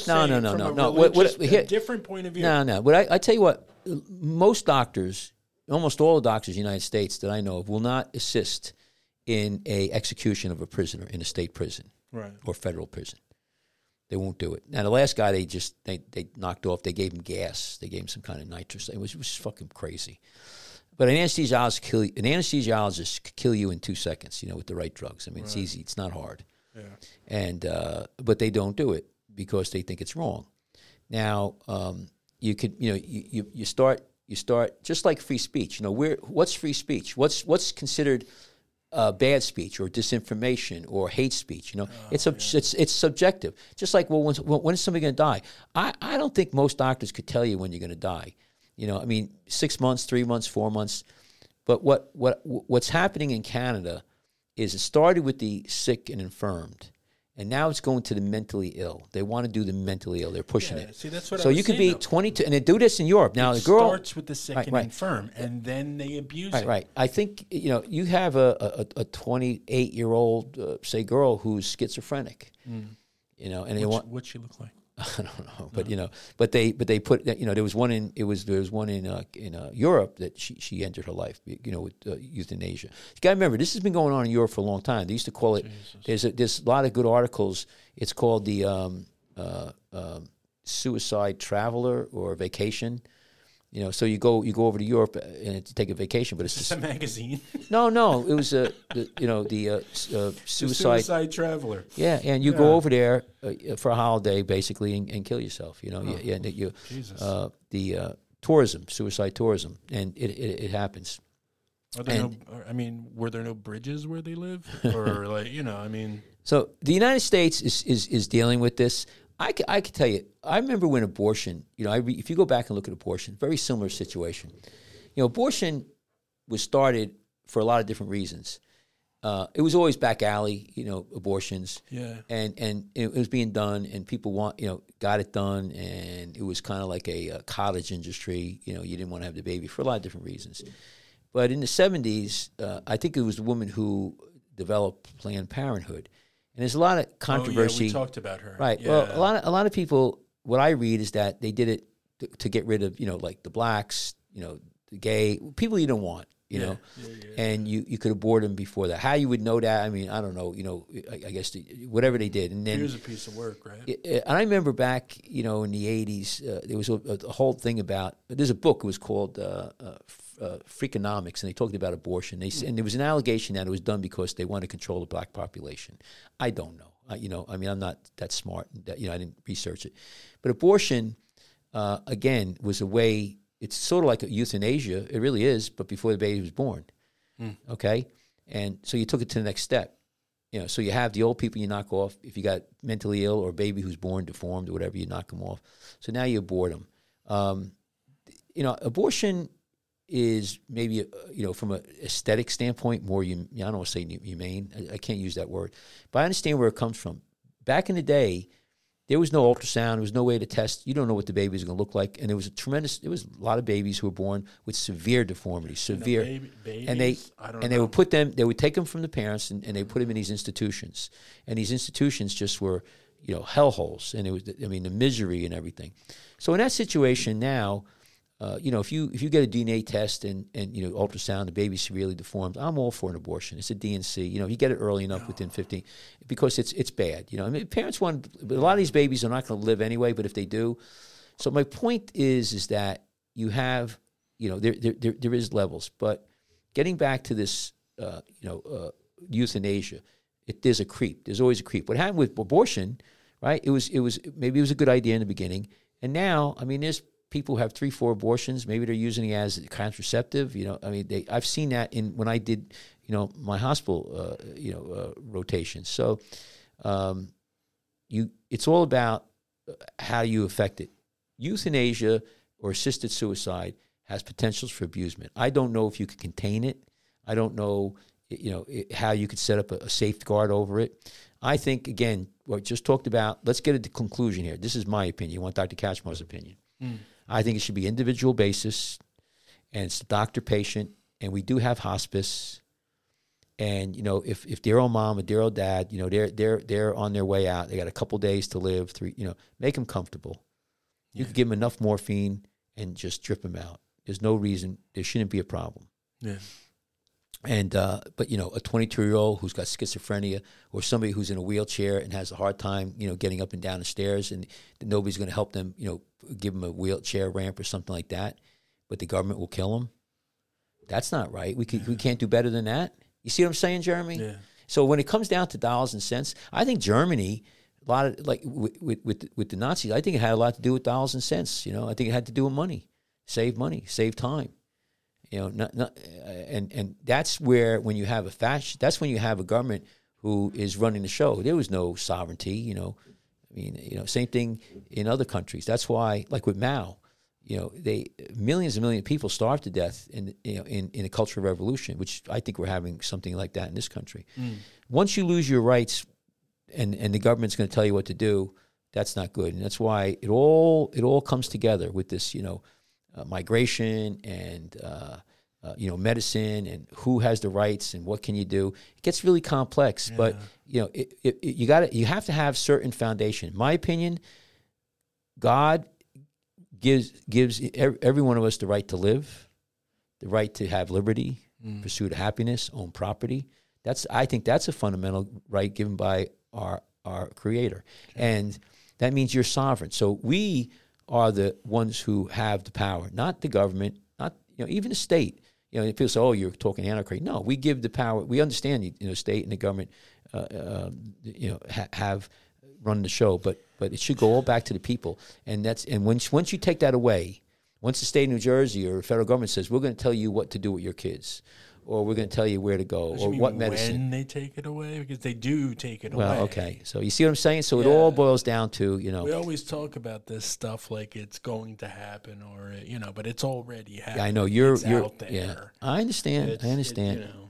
a different point of view. No. But I tell you what, most doctors. Almost all the doctors in the United States that I know of will not assist in a execution of a prisoner in a state prison or federal prison. They won't do it. Now, the last guy they knocked off, they gave him gas. They gave him some kind of nitrous. It was fucking crazy. But an anesthesiologist could kill you in 2 seconds, with the right drugs. I mean, it's easy. It's not hard. Yeah. And but they don't do it because they think it's wrong. Now, you could, you start just like free speech. What's free speech? What's considered bad speech or disinformation or hate speech? It's subjective. Just like when is somebody going to die? I don't think most doctors could tell you when you're going to die. 6 months, 3 months, 4 months. But what's happening in Canada is it started with the sick and infirmed. And now it's going to the mentally ill. They want to do the mentally ill. They're pushing it. See, that's what so I was you could saying, be 22, and they do this in Europe. Now the girl starts with the sick and infirm, and then they abuse it. Right. I think you have a 28-year-old say girl who's schizophrenic. And they want what's she look like? I don't know, but they put there was one in Europe that she entered her life with euthanasia. You got to remember, this has been going on in Europe for a long time. They used to call it. There's a lot of good articles. It's called the suicide traveler or vacation. So you go over to Europe and to take a vacation, but it's just a magazine. No, it was the suicide traveler. Yeah, and you go over there for a holiday basically and kill yourself. Jesus. The tourism, suicide tourism, and it happens. Are there were there no bridges where they live, or So the United States is dealing with this. I could tell you, I remember when abortion, if you go back and look at abortion, very similar situation. Abortion was started for a lot of different reasons. it was always back alley, abortions. Yeah. And it was being done, and people got it done, and it was kind of like a cottage industry. You didn't want to have the baby for a lot of different reasons. But in the 70s, I think it was the woman who developed Planned Parenthood. And there's a lot of controversy. Oh, yeah, we talked about her. Right. Yeah. Well, a lot of people, what I read is that they did it to get rid of, like the blacks, the gay, people you don't want, and you could abort them before that. How you would know that, I mean, I don't know, I guess whatever they did. And then here's a piece of work, right? And I remember back, in the 80s, there was a whole thing about, there's a book, it was called Freakonomics, and they talked about abortion. And there was an allegation that it was done because they wanted to control the black population. I don't know. I'm not that smart. I didn't research it. But abortion, again, was a way. It's sort of like a euthanasia. It really is, but before the baby was born. Okay, and so you took it to the next step. So you have the old people you knock off. If you got mentally ill or a baby who's born deformed or whatever, you knock them off. So now you abort them. Abortion is maybe, from an aesthetic standpoint, more, I don't want to say humane. I can't use that word. But I understand where it comes from. Back in the day, there was no ultrasound. There was no way to test. You don't know what the baby is going to look like. And there was a lot of babies who were born with severe deformities, babies? They would take them from the parents and they put them in these institutions. And these institutions just were, hellholes. And it was, the misery and everything. So in that situation now, if you get a DNA test and ultrasound, the baby's severely deformed, I'm all for an abortion. It's a DNC. You get it early enough within 15, because it's bad. Parents want, a lot of these babies are not going to live anyway, but if they do. So my point is that you have, there is levels. But getting back to this, euthanasia, there's a creep. There's always a creep. What happened with abortion, right? Maybe it was a good idea in the beginning, and now, there's people who have 3-4 abortions. Maybe they're using it as a contraceptive. I've seen that when I did, my hospital, rotations. So, it's all about how you affect it. Euthanasia or assisted suicide has potentials for abusement. I don't know if you could contain it. I don't know, how you could set up a safeguard over it. I think, again, what we just talked about, let's get to the conclusion here. This is my opinion. You want Dr. Kachmar's opinion. I think it should be individual basis, and it's doctor-patient, and we do have hospice. And if dear old mom or dear old dad, they're on their way out, they got a couple days to live. Make them comfortable. You could give them enough morphine and just drip them out. There's no reason there shouldn't be a problem. Yeah. And but a 22-year-old who's got schizophrenia, or somebody who's in a wheelchair and has a hard time, getting up and down the stairs, and nobody's going to help them, give them a wheelchair ramp or something like that, but the government will kill them. That's not right. We can't do better than that. You see what I'm saying, Jeremy? Yeah. So when it comes down to dollars and cents, I think Germany, a lot of with the Nazis, I think it had a lot to do with dollars and cents. I think it had to do with money, save time. And that's where, when you have that's when you have a government who is running the show. There was no sovereignty, same thing in other countries. That's why, like with Mao, millions and millions of people starved to death in a Cultural Revolution, which I think we're having something like that in this country. Once you lose your rights and the government's going to tell you what to do, that's not good. And that's why it all comes together with this, migration and medicine, and who has the rights and what can you do. It gets really complex, but you have to have certain foundation. In my opinion, God gives every one of us the right to live, the right to have liberty, pursuit of happiness, own property. I think that's a fundamental right given by our Creator, and that means you're sovereign. So we are the ones who have the power, not the government, not even the state. People say, "Oh, you're talking anarchy." No, we give the power. We understand the state and the government, have run the show, but it should go all back to the people. And once you take that away, once the state of New Jersey or the federal government says, "We're going to tell you what to do with your kids," or "We're going to tell you where to go," or what medicine. When they take it away, because they do take it away. Well, okay. So you see what I'm saying? So it all boils down to, We always talk about this stuff like it's going to happen, or but it's already happening. Yeah, I know you're out there. Yeah, I understand.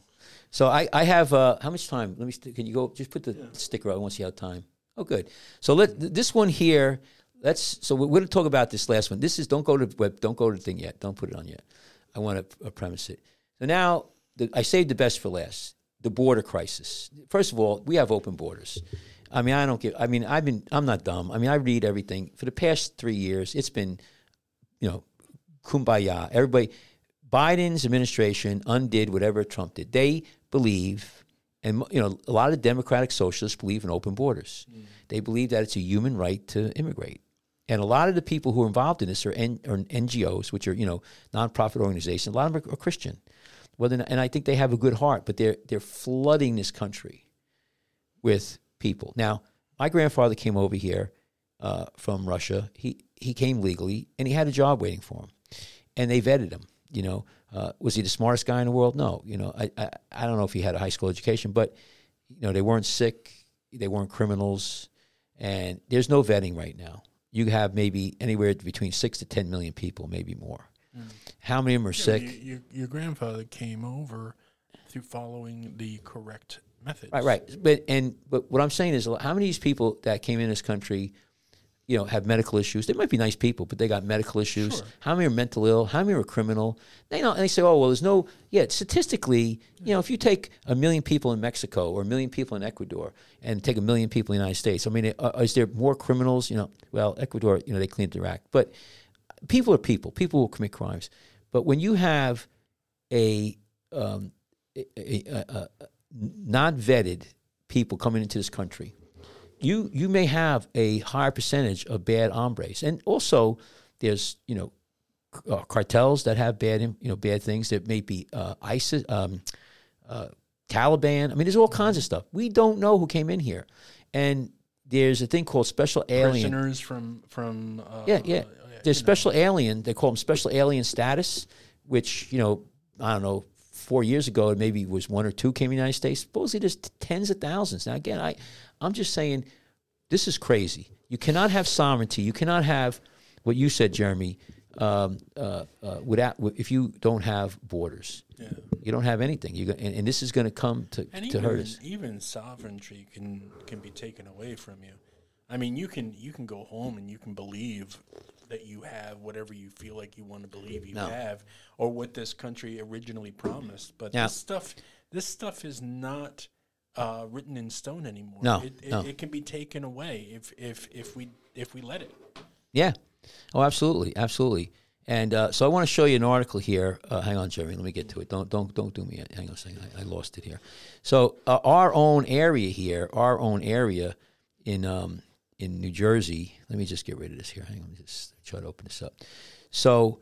So I have how much time? Let me. Can you go? Just put the sticker out. I want to see how time. Oh, good. So this one here. So we're going to talk about this last one. This is don't go to the web. Don't go to the thing yet. Don't put it on yet. I want to premise it. So now I saved the best for last. The border crisis. First of all, we have open borders. I mean, I'm not dumb. I mean, I read everything. For the past 3 years, it's been, kumbaya. Everybody, Biden's administration undid whatever Trump did. They believe, and a lot of Democratic socialists believe in open borders. They believe that it's a human right to immigrate. And a lot of the people who are involved in this are NGOs, which are, nonprofit organizations. A lot of them are Christian. And I think they have a good heart, but they're flooding this country with people. Now, my grandfather came over here from Russia. He came legally, and he had a job waiting for him. And they vetted him. Was he the smartest guy in the world? No. I don't know if he had a high school education, but they weren't sick, they weren't criminals, and there's no vetting right now. You have maybe anywhere between 6 to 10 million people, maybe more. How many of them are sick? Your grandfather came over through following the correct methods. Right. But what I'm saying is, how many of these people that came in this country, have medical issues? They might be nice people, but they got medical issues. Sure. How many are mental ill? How many are criminal? And they say, oh, well, there's no. Yeah, statistically, if you take 1 million people in Mexico or 1 million people in Ecuador and take 1 million people in the United States, I mean, is there more criminals? Well, Ecuador, they cleaned their act, but people are people. People will commit crimes. But when you have a not vetted people coming into this country, you may have a higher percentage of bad hombres. And also, there's cartels that have bad things. There may be ISIS, Taliban. I mean, there's all kinds of stuff. We don't know who came in here, and there's a thing called special alien. Prisoners from There's special alien. They call them special alien status, which I don't know. 4 years ago, it maybe was 1 or 2 came in the United States. Supposedly, there's tens of thousands. Now, again, I'm just saying, this is crazy. You cannot have sovereignty. You cannot have what you said, Jeremy, if you don't have borders. Yeah. You don't have anything. And this is going to come to hurt us. Even sovereignty can be taken away from you. I mean, you can go home and you can believe that you have whatever you feel like you want to believe you have, or what this country originally promised. But this stuff is not written in stone anymore. No, it can be taken away if we let it. Yeah. Oh, absolutely, absolutely. And so I want to show you an article here. Hang on, Jeremy. Let me get to it. Don't do me. Hang on a second. I lost it here. So our own area in New Jersey. Let me just get rid of this here. Hang on. Let me just try to open this up. So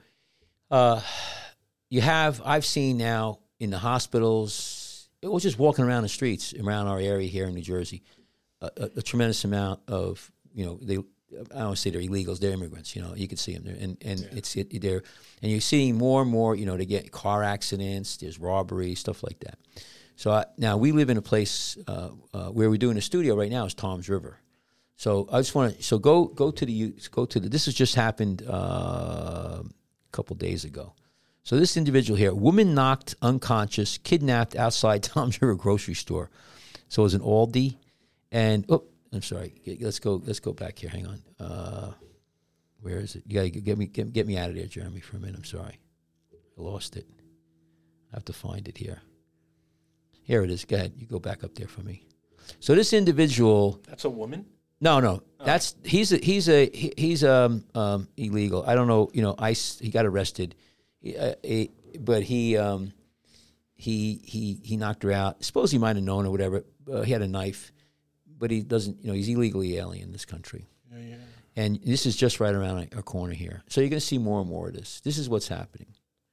I've seen now in the hospitals, it was just walking around the streets around our area here in New Jersey, a tremendous amount of, I don't want to say they're illegals, they're immigrants, you can see them there. And you're seeing more and more, they get car accidents, there's robbery, stuff like that. So now we live in a place where we're doing a studio right now is Tom's River. So I just want to go to the. This has just happened a couple days ago. So this individual here, woman knocked unconscious, kidnapped outside Tom's River grocery store. So it was an Aldi, and I'm sorry. Let's go back here. Hang on. Where is it? You gotta get me out of there, Jeremy, for a minute. I'm sorry, I lost it. I have to find it here. Here it is. Go ahead. You go back up there for me. So this individual. That's a woman. No. That's he's illegal. I don't know. ICE. He got arrested, but he knocked her out. Suppose he might have known or whatever. He had a knife, but he doesn't. He's illegally alien in this country. Yeah. And this is just right around our corner here. So you're going to see more and more of this. This is what's happening.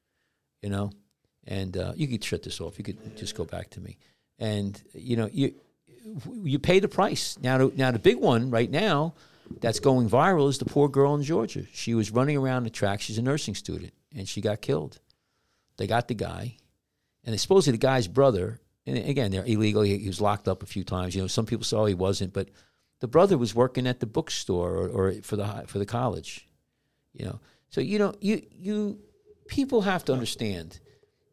And you could shut this off. You could just go back to me. And you pay the price. Now the big one right now that's going viral is the poor girl in Georgia. She was running around the track. She's a nursing student, and she got killed. They got the guy, and supposedly the guy's brother, and again, they're illegal. He was locked up a few times. Some people say, he wasn't, but the brother was working at the bookstore or for the college. So you people have to understand.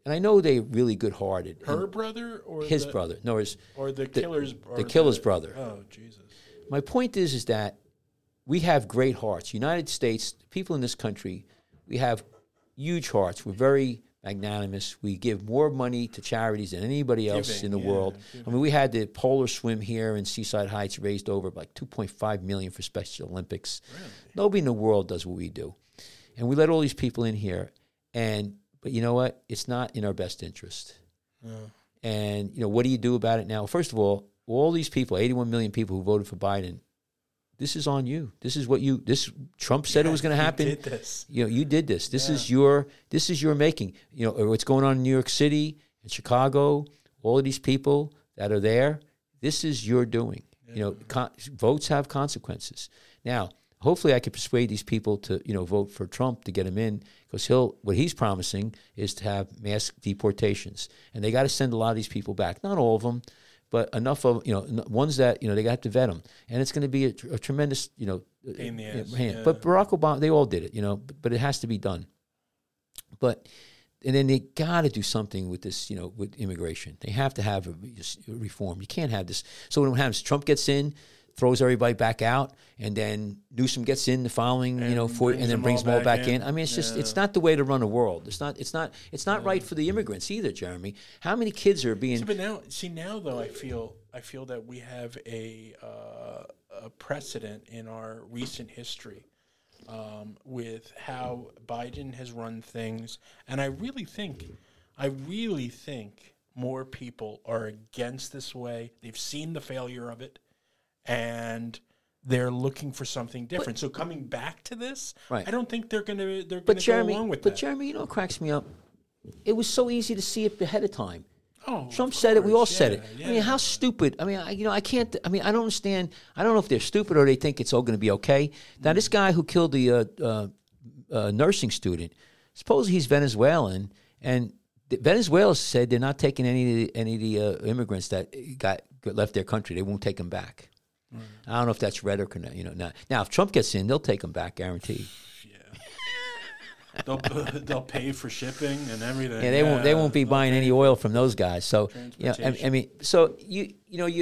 and I know they're really good-hearted. Her brother or his brother? No, or the killer's the killer's brother. Oh, Jesus! My point is that we have great hearts. United States, people in this country, we have huge hearts. We're very magnanimous. We give more money to charities than anybody else in the world. I mean, we had the polar swim here in Seaside Heights, raised over like $2.5 million for Special Olympics. Really? Nobody in the world does what we do, and we let all these people in here. But you know what? It's not in our best interest. No. And what do you do about it now? First of all these people, 81 million people who voted for Biden. This is on you. This is what Trump said it was going to happen. You did this. You did this. This is your making. What's going on in New York City, in Chicago, all of these people that are there, this is your doing. Yeah. Votes have consequences. Now, hopefully I can persuade these people to, vote for Trump to get him in, because what he's promising is to have mass deportations. And they got to send a lot of these people back. Not all of them, but enough of, ones that, they got to vet them. And it's going to be a tremendous, pain in the ass. hand. Yeah. But Barack Obama, they all did it, but it has to be done. And then they got to do something with this, with immigration. They have to have a reform. You can't have this. So what happens, Trump gets in, throws everybody back out, and then Newsom gets in the following, and then brings them all back in. I mean, it's just it's not the way to run a world. It's not right for the immigrants either, Jeremy. How many kids are being? But now though, I feel that we have a precedent in our recent history with how Biden has run things, and I really think more people are against this way. They've seen the failure of it, and they're looking for something different. So coming back to this, right. I don't think they're going to go along with that. But Jeremy, what cracks me up? It was so easy to see it ahead of time. Oh, Trump said it. We all said it. Yeah. I mean, how stupid. I mean, I can't. I mean, I don't understand. I don't know if they're stupid or they think it's all going to be okay. Now, this guy who killed the nursing student, supposedly he's Venezuelan, and Venezuela said they're not taking any of the immigrants that left their country. They won't take them back. Mm. I don't know if that's rhetoric or not. Now, if Trump gets in, they'll take them back, guaranteed. They'll pay for shipping and everything. Yeah, they won't be buying any oil from those guys. So I mean, so you're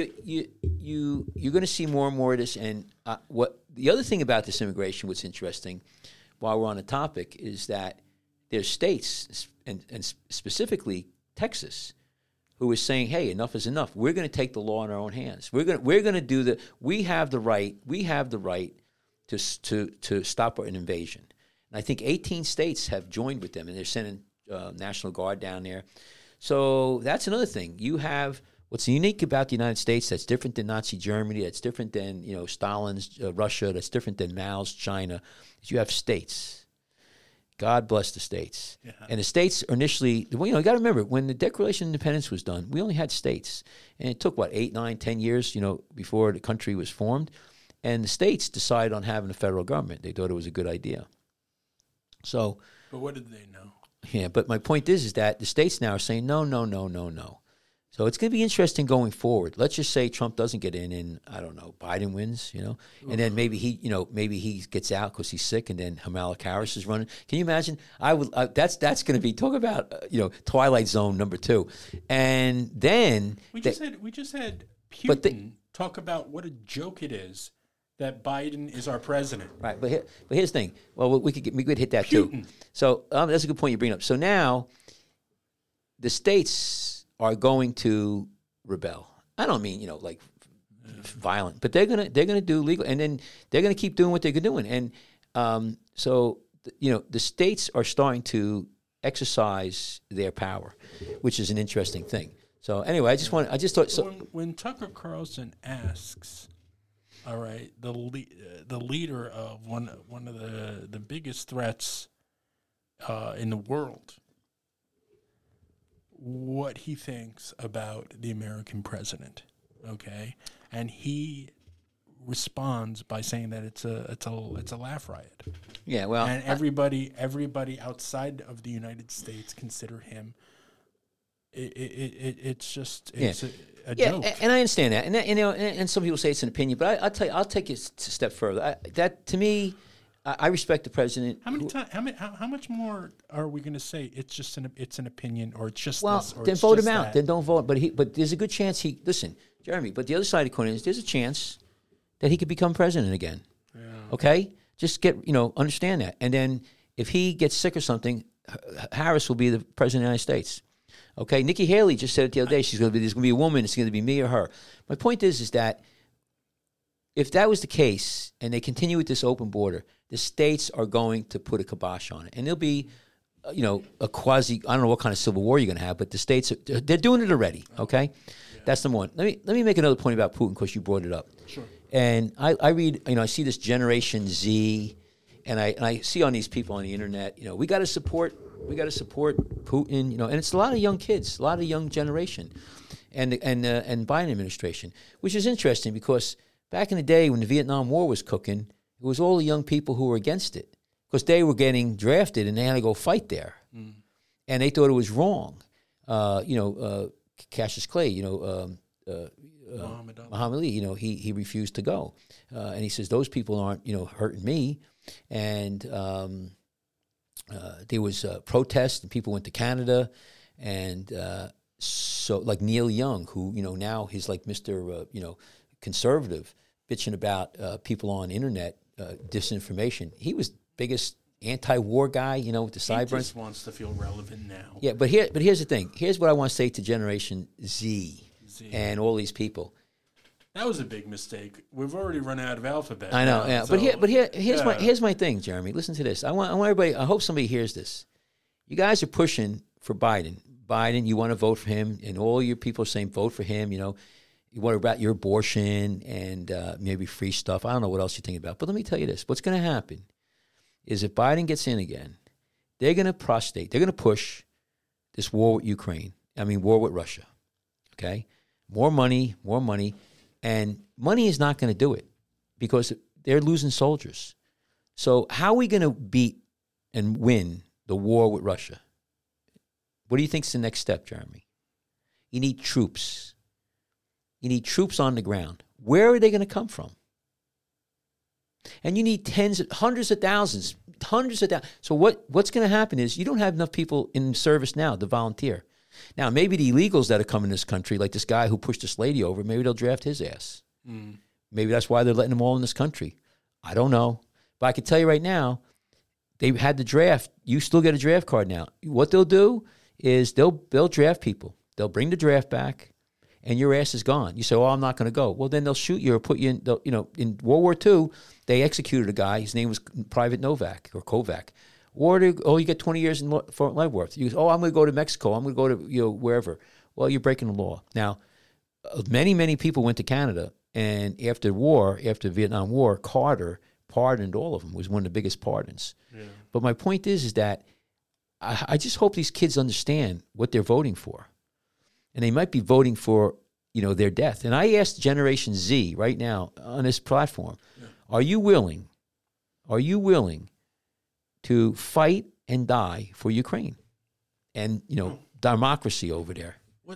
going to see more and more of this. And what the other thing about this immigration, what's interesting, while we're on the topic, is that there's states and specifically Texas, who is saying, "Hey, enough is enough. We're going to take the law in our own hands. We're going to do the. We have the right. We have the right to stop an invasion." And I think 18 states have joined with them, and they're sending National Guard down there. So that's another thing. You have what's unique about the United States that's different than Nazi Germany, that's different than Stalin's Russia, that's different than Mao's China, is you have states. God bless the states. Yeah. And the states are initially, you got to remember, when the Declaration of Independence was done, we only had states. And it took, 8, 9, 10 years, before the country was formed. And the states decided on having a federal government. They thought it was a good idea. So, but what did they know? Yeah, but my point is that the states now are saying no. So it's going to be interesting going forward. Let's just say Trump doesn't get in, and I don't know, Biden wins, and then maybe he gets out because he's sick, and then Kamala Harris is running. Can you imagine? That's going to be talk about Twilight Zone number 2, and then we just had Putin talk about what a joke it is that Biden is our president. Right, but here's the thing. Well, we could hit that Putin. Too. So that's a good point you bring up. So now the states are going to rebel. I don't mean violent, but they're gonna do legal, and then they're gonna keep doing what they're doing. And so the states are starting to exercise their power, which is an interesting thing. So anyway, I just thought. So when Tucker Carlson asks, all right, the leader of one of the biggest threats in the world, what he thinks about the American president, okay, and he responds by saying that it's a laugh riot. Yeah, well, and everybody outside of the United States consider him. It's a joke. And I understand that, and some people say it's an opinion, but I'll take it a step further. That to me, I respect the president. How many times? How much more are we going to say it's just it's an opinion, or it's just well? This, or then it's vote just him out. that? Then don't vote. But there's a good chance he listen, Jeremy. But the other side of the coin is there's a chance that he could become president again. Yeah. Okay, just understand that. And then if he gets sick or something, Harris will be the president of the United States. Okay, Nikki Haley just said it the other day. There's going to be a woman. It's going to be me or her. My point is that if that was the case and they continue with this open border, the states are going to put a kibosh on it. And there'll be, a quasi, I don't know what kind of civil war you're going to have, but the states, they're doing it already, okay? Yeah. That's number one. Let me make another point about Putin because you brought it up. Sure. And I read, I see this Generation Z, and I see on these people on the internet, we got to support Putin, and it's a lot of young kids, a lot of young generation, and Biden administration, which is interesting because back in the day when the Vietnam War was cooking, it was all the young people who were against it because they were getting drafted and they had to go fight there, and they thought it was wrong. Cassius Clay, Muhammad Ali, he refused to go, and he says those people aren't hurting me, and there was protests and people went to Canada, and so like Neil Young, who now he's like Mr. Conservative, bitching about people on internet disinformation. He was biggest anti-war guy, with the sideburns. He just wants to feel relevant now. Yeah, but here's the thing. Here's what I want to say to Generation Z. And all these people. That was a big mistake. We've already run out of alphabet. I know, now, yeah. So, Here's my thing, Jeremy. Listen to this. I want everybody. I hope somebody hears this. You guys are pushing for Biden. Biden, you want to vote for him, and all your people are saying vote for him. You what about your abortion and maybe free stuff? I don't know what else you're thinking about. But let me tell you this: what's going to happen is if Biden gets in again, they're going to prostate. They're going to push this war with Ukraine. War with Russia. Okay. More money, and money is not going to do it because they're losing soldiers. So how are we going to beat and win the war with Russia? What do you think is the next step, Jeremy? You need troops. You need troops on the ground. Where are they going to come from? And you need hundreds of thousands. So what's going to happen is you don't have enough people in service now to volunteer. Now, maybe the illegals that are coming to this country, like this guy who pushed this lady over, maybe they'll draft his ass. Maybe that's why they're letting them all in this country. I don't know. But I can tell you right now, they had the draft. You still get a draft card now. What they'll do is they'll draft people. They'll bring the draft back, and your ass is gone. You say, "Oh, I'm not going to go." Well, then they'll shoot you or put you in. In World War II, they executed a guy. His name was Private Novak or Kovac. Or you get 20 years in Fort Leavenworth. I'm going to go to Mexico. I'm going to go to wherever. Well, you're breaking the law. Now, many people went to Canada, and after the Vietnam War, Carter pardoned all of them. It was one of the biggest pardons. Yeah. But my point is that I just hope these kids understand what they're voting for, and they might be voting for their death. And I asked Generation Z right now on this platform, Are you willing to fight and die for Ukraine and democracy over there?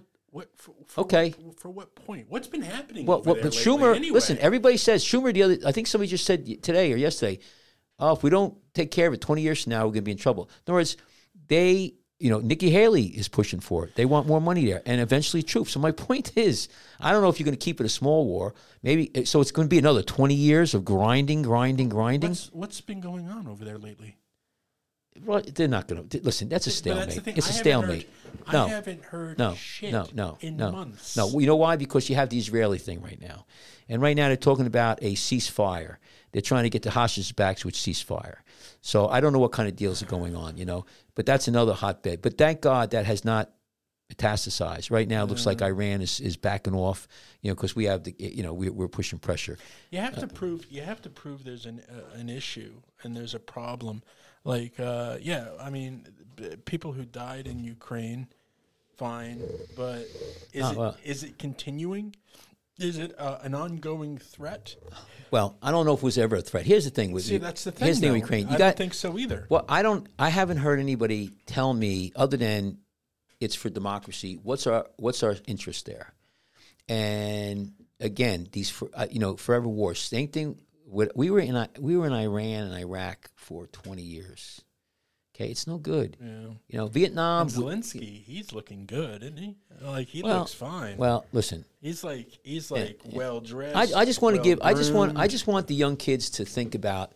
For what point? What's been happening? Well, over there but lately Schumer, anyway? listen. Everybody says Schumer. I think somebody just said today or yesterday, "Oh, if we don't take care of it, 20 years from now, we're going to be in trouble." In other words, Nikki Haley is pushing for it. They want more money there, and eventually troops. So my point is, I don't know if you're going to keep it a small war. Maybe so. It's going to be another 20 years of grinding. What's been going on over there lately? Well, they're not going to listen. That's a stalemate. It's a stalemate. No, I haven't heard shit in months. No, you know why? Because you have the Israeli thing right now, and right now they're talking about a ceasefire. They're trying to get the hostages back to a ceasefire. So I don't know what kind of deals are going on, but that's another hotbed. But thank God that has not metastasized. Right now, it looks like Iran is backing off, because we have we're pushing pressure. You have to prove there's an issue and there's a problem. Like, people who died in Ukraine, fine, but is it continuing? Is it an ongoing threat? Well, I don't know if it was ever a threat. Here's the thing with that's the thing. Here's the thing with Ukraine. I don't think so either. Well, I haven't heard anybody tell me other than it's for democracy. What's our interest there? And again, these forever wars. Same thing we were in Iran and Iraq for 20 years. Okay, it's no good. Yeah. Vietnam. And Zelensky, he's looking good, isn't he? Like he Well, looks fine. Well, listen. He's well dressed. I just want to I just want the young kids to think about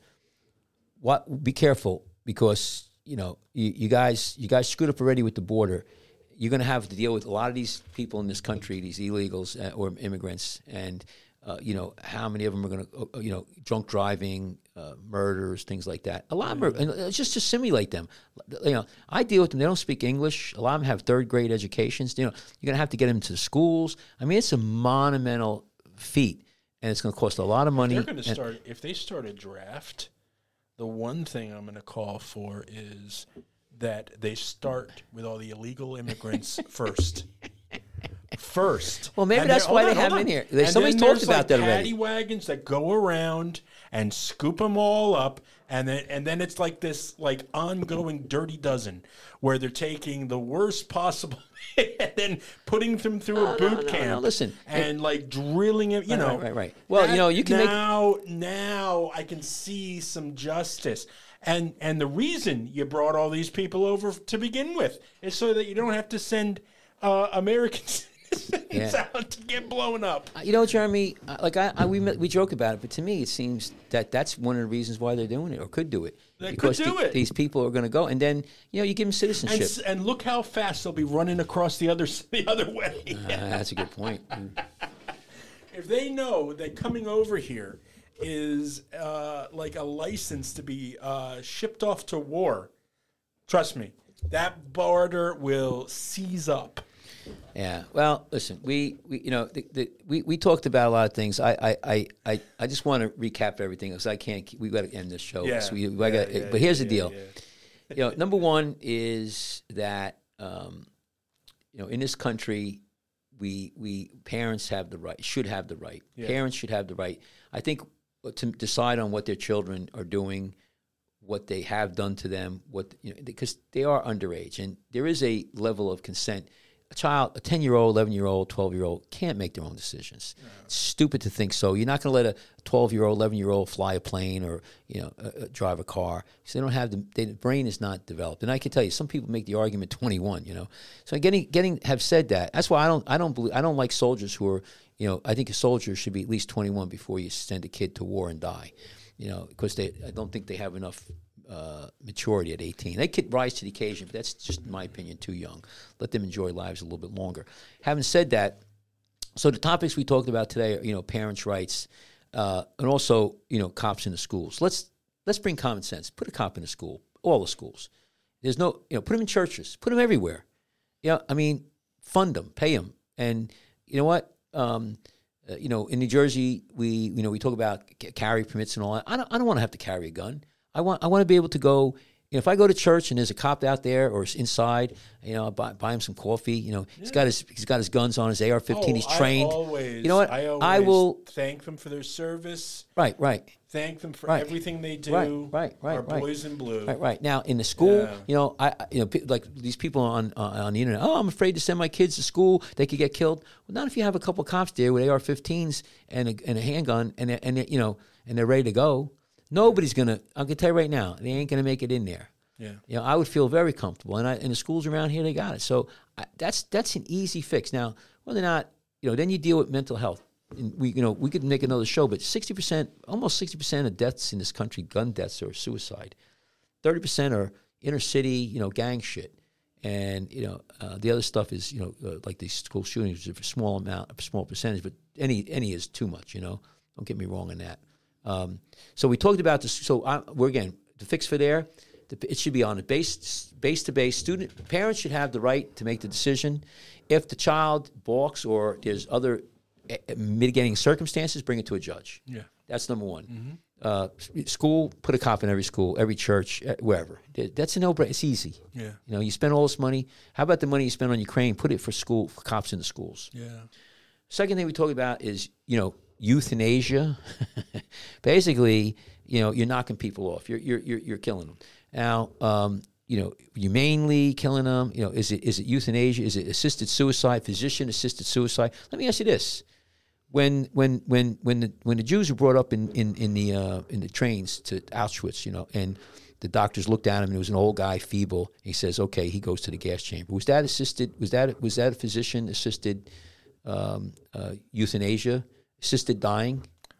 be careful, because you guys screwed up already with the border. You're going to have to deal with a lot of these people in this country, these illegals or immigrants, and how many of them are going to drunk driving, murders, things like that. A lot of them and just to simulate them. I deal with them. They don't speak English. A lot of them have third grade educations. You're going to have to get them to the schools. I mean, it's a monumental feat, and it's going to cost a lot of money. They're going to start if they start a draft. The one thing I'm going to call for is that they start with all the illegal immigrants first. Well, maybe that's why they have them in here. Somebody's talked about that already. Paddy wagons that go around and scoop them all up, and then it's like this ongoing dirty dozen where they're taking the worst possible and then putting them through a boot camp. No, listen, and drilling it. Right. Well, you can now I can see some justice. And the reason you brought all these people over to begin with is so that you don't have to send Americans out to get blown up. Jeremy, we joke about it, but to me it seems that that's one of the reasons why they're doing it, or could do it. These people are going to go, and then you give them citizenship. And look how fast they'll be running across the other way. That's a good point. If they know that coming over here is like a license to be shipped off to war, trust me, that border will seize up. Yeah. Well, listen, we talked about a lot of things. I just want to recap everything because I can't. We got to end this show. Yeah. So but here's the deal. Yeah. Number one is that in this country, we parents have the right, should have the right. Yeah. Parents should have the right, I think, to decide on what their children are doing, what they have done to them, because they are underage, and there is a level of consent. A child, a 10-year-old, 11-year-old, 12-year-old can't make their own decisions. Yeah. It's stupid to think so. You're not going to let a 12-year-old, 11-year-old fly a plane or drive a car because they don't have the brain is not developed. And I can tell you, some people make the argument 21. So have said that. That's why I don't like soldiers who are. I think a soldier should be at least 21 before you send a kid to war and die. Because I don't think they have enough maturity at 18. They could rise to the occasion, but that's just, in my opinion, too young. Let them enjoy lives a little bit longer. Having said that, so the topics we talked about today are, parents' rights, and also, cops in the schools. Let's bring common sense. Put a cop in a school, all the schools. There's no, put them in churches, put them everywhere. Fund them, pay them, and you know what? In New Jersey, we talk about carry permits and all that. I don't want to have to carry a gun. I want to be able to go. If I go to church and there's a cop out there or inside, I'll buy him some coffee. He's got his guns on, his AR-15. He's trained. I will thank them for their service. Right. Thank them for everything they do. Right. Our boys in blue. Right. Now in the school, like these people on the internet. Oh, I'm afraid to send my kids to school. They could get killed. Well, not if you have a couple of cops there with AR-15s and a handgun, and they're ready to go. Nobody's gonna. I can tell you right now, they ain't gonna make it in there. Yeah. I would feel very comfortable, and the schools around here, they got it. So that's an easy fix. Now, whether or not, then you deal with mental health. And we could make another show, but almost 60% of deaths in this country, gun deaths or suicide. 30% are inner city, gang shit, and the other stuff is like these school shootings, which is a small percentage, but any is too much. Don't get me wrong on that. So we talked about this. So we're again the fix for there. It should be on a base to base. Parents should have the right to make the decision. If the child balks or there's other mitigating circumstances, bring it to a judge. Yeah, that's number one. Mm-hmm. School, put a cop in every school, every church, wherever. That's a no-brainer. It's easy. Yeah, you spend all this money. How about the money you spend on Ukraine? Put it for cops in the schools. Yeah. Second thing we talked about is euthanasia. Basically, you're knocking people off. You're killing them. Now, humanely killing them. Is it euthanasia? Is it assisted suicide? Physician assisted suicide? Let me ask you this: when the Jews were brought up in the trains to Auschwitz, and the doctors looked at him, and it was an old guy, feeble. He says, "Okay," he goes to the gas chamber. Was that assisted? Was that a physician assisted euthanasia, assisted dying?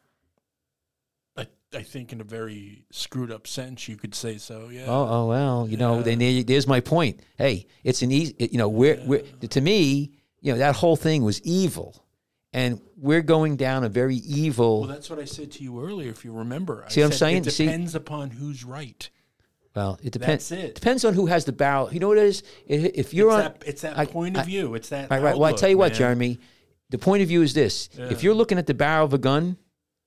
I think in a very screwed up sense, you could say so. Yeah. Oh well, then there's my point. Hey, it's an easy. To me, that whole thing was evil. And we're going down a very evil. Well, that's what I said to you earlier, if you remember. See what I'm saying? It depends upon who's right. Well, it depends. That's it. Depends on who has the barrel. You know what it is? If you're it's that point of view. It's that. Right. Well, I tell you what, Jeremy. The point of view is this: if you're looking at the barrel of a gun,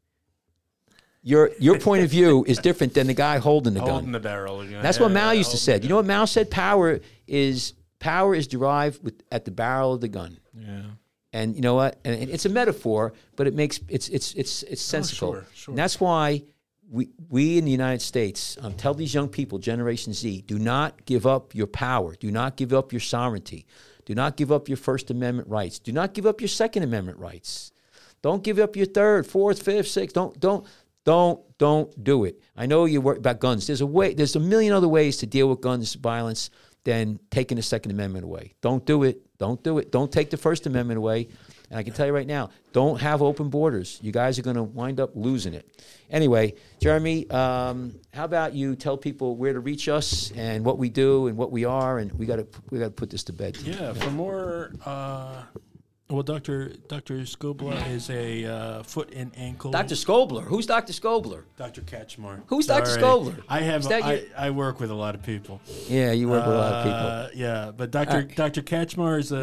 your point of view is different than the guy holding the gun. Holding the barrel. That's what Mao used to say. You know what Mao said? Power is derived at the barrel of the gun. Yeah. And you know what? And it's a metaphor, but it's sensical. Sure. And that's why we in the United States tell these young people, Generation Z, do not give up your power. Do not give up your sovereignty. Do not give up your First Amendment rights. Do not give up your Second Amendment rights. Don't give up your third, fourth, fifth, sixth. Don't do it. I know you worry about guns. There's a million other ways to deal with guns violence than taking the Second Amendment away. Don't do it. Don't do it. Don't take the First Amendment away. And I can tell you right now, don't have open borders. You guys are going to wind up losing it. Anyway, Jeremy, how about you tell people where to reach us and what we do and what we are, and we got to put this to bed. Yeah. For more. Well, Dr. Skobler is a foot and ankle. Dr. Skobler? Who's Dr. Skobler? Dr. Katchmar. Who's Dr. Skobler? I work with a lot of people. Yeah, you work with a lot of people. Yeah, but Dr. Katchmar is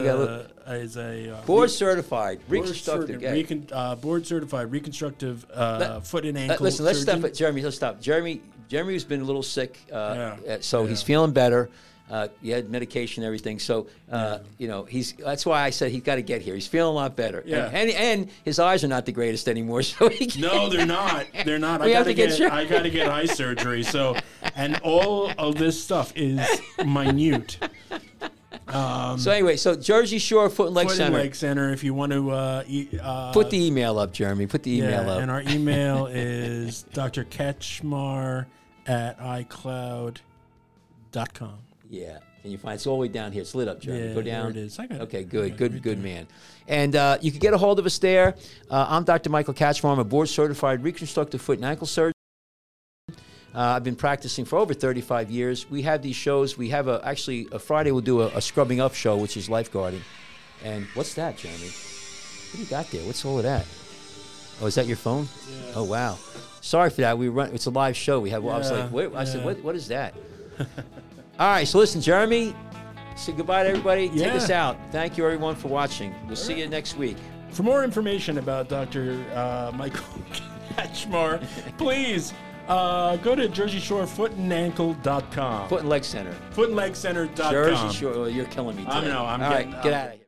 a board certified reconstructive. Board certified reconstructive foot and ankle. Listen, let's stop. Jeremy, let's stop. Jeremy's been a little sick, so he's feeling better. He had medication and everything. So, that's why I said he's got to get here. He's feeling a lot better. Yeah. And his eyes are not the greatest anymore. So no, they're not. They're not. I got to get eye surgery. So, and all of this stuff is minute. So anyway, Jersey Shore Foot and Leg Center. Foot and Leg Center. If you want to put the email up, Jeremy. Put the email up. And our email is drkatchmar@icloud.com. Yeah, can you find it's all the way down here? It's lit up, Jeremy. Go down. There it is. I got okay, it. good man. And you can get a hold of us there. I'm Dr. Michael Katchmar. I'm a board-certified reconstructive foot and ankle surgeon. I've been practicing for over 35 years. We have these shows. We have a Friday we'll do a scrubbing up show, which is lifeguarding. And what's that, Jeremy? What do you got there? What's all of that? Oh, is that your phone? Yeah. Oh, wow. Sorry for that. It's a live show. I was like, wait. I said, what is that? All right, so listen, Jeremy, say goodbye to everybody. Take us out. Thank you, everyone, for watching. We'll see you next week. For more information about Dr. Michael Katchmar, please go to JerseyShoreFootAndAnkle.com. Foot and Leg Center. FootandLegCenter.com. Jersey Shore. Well, you're killing me today. I know. All right, get out of here.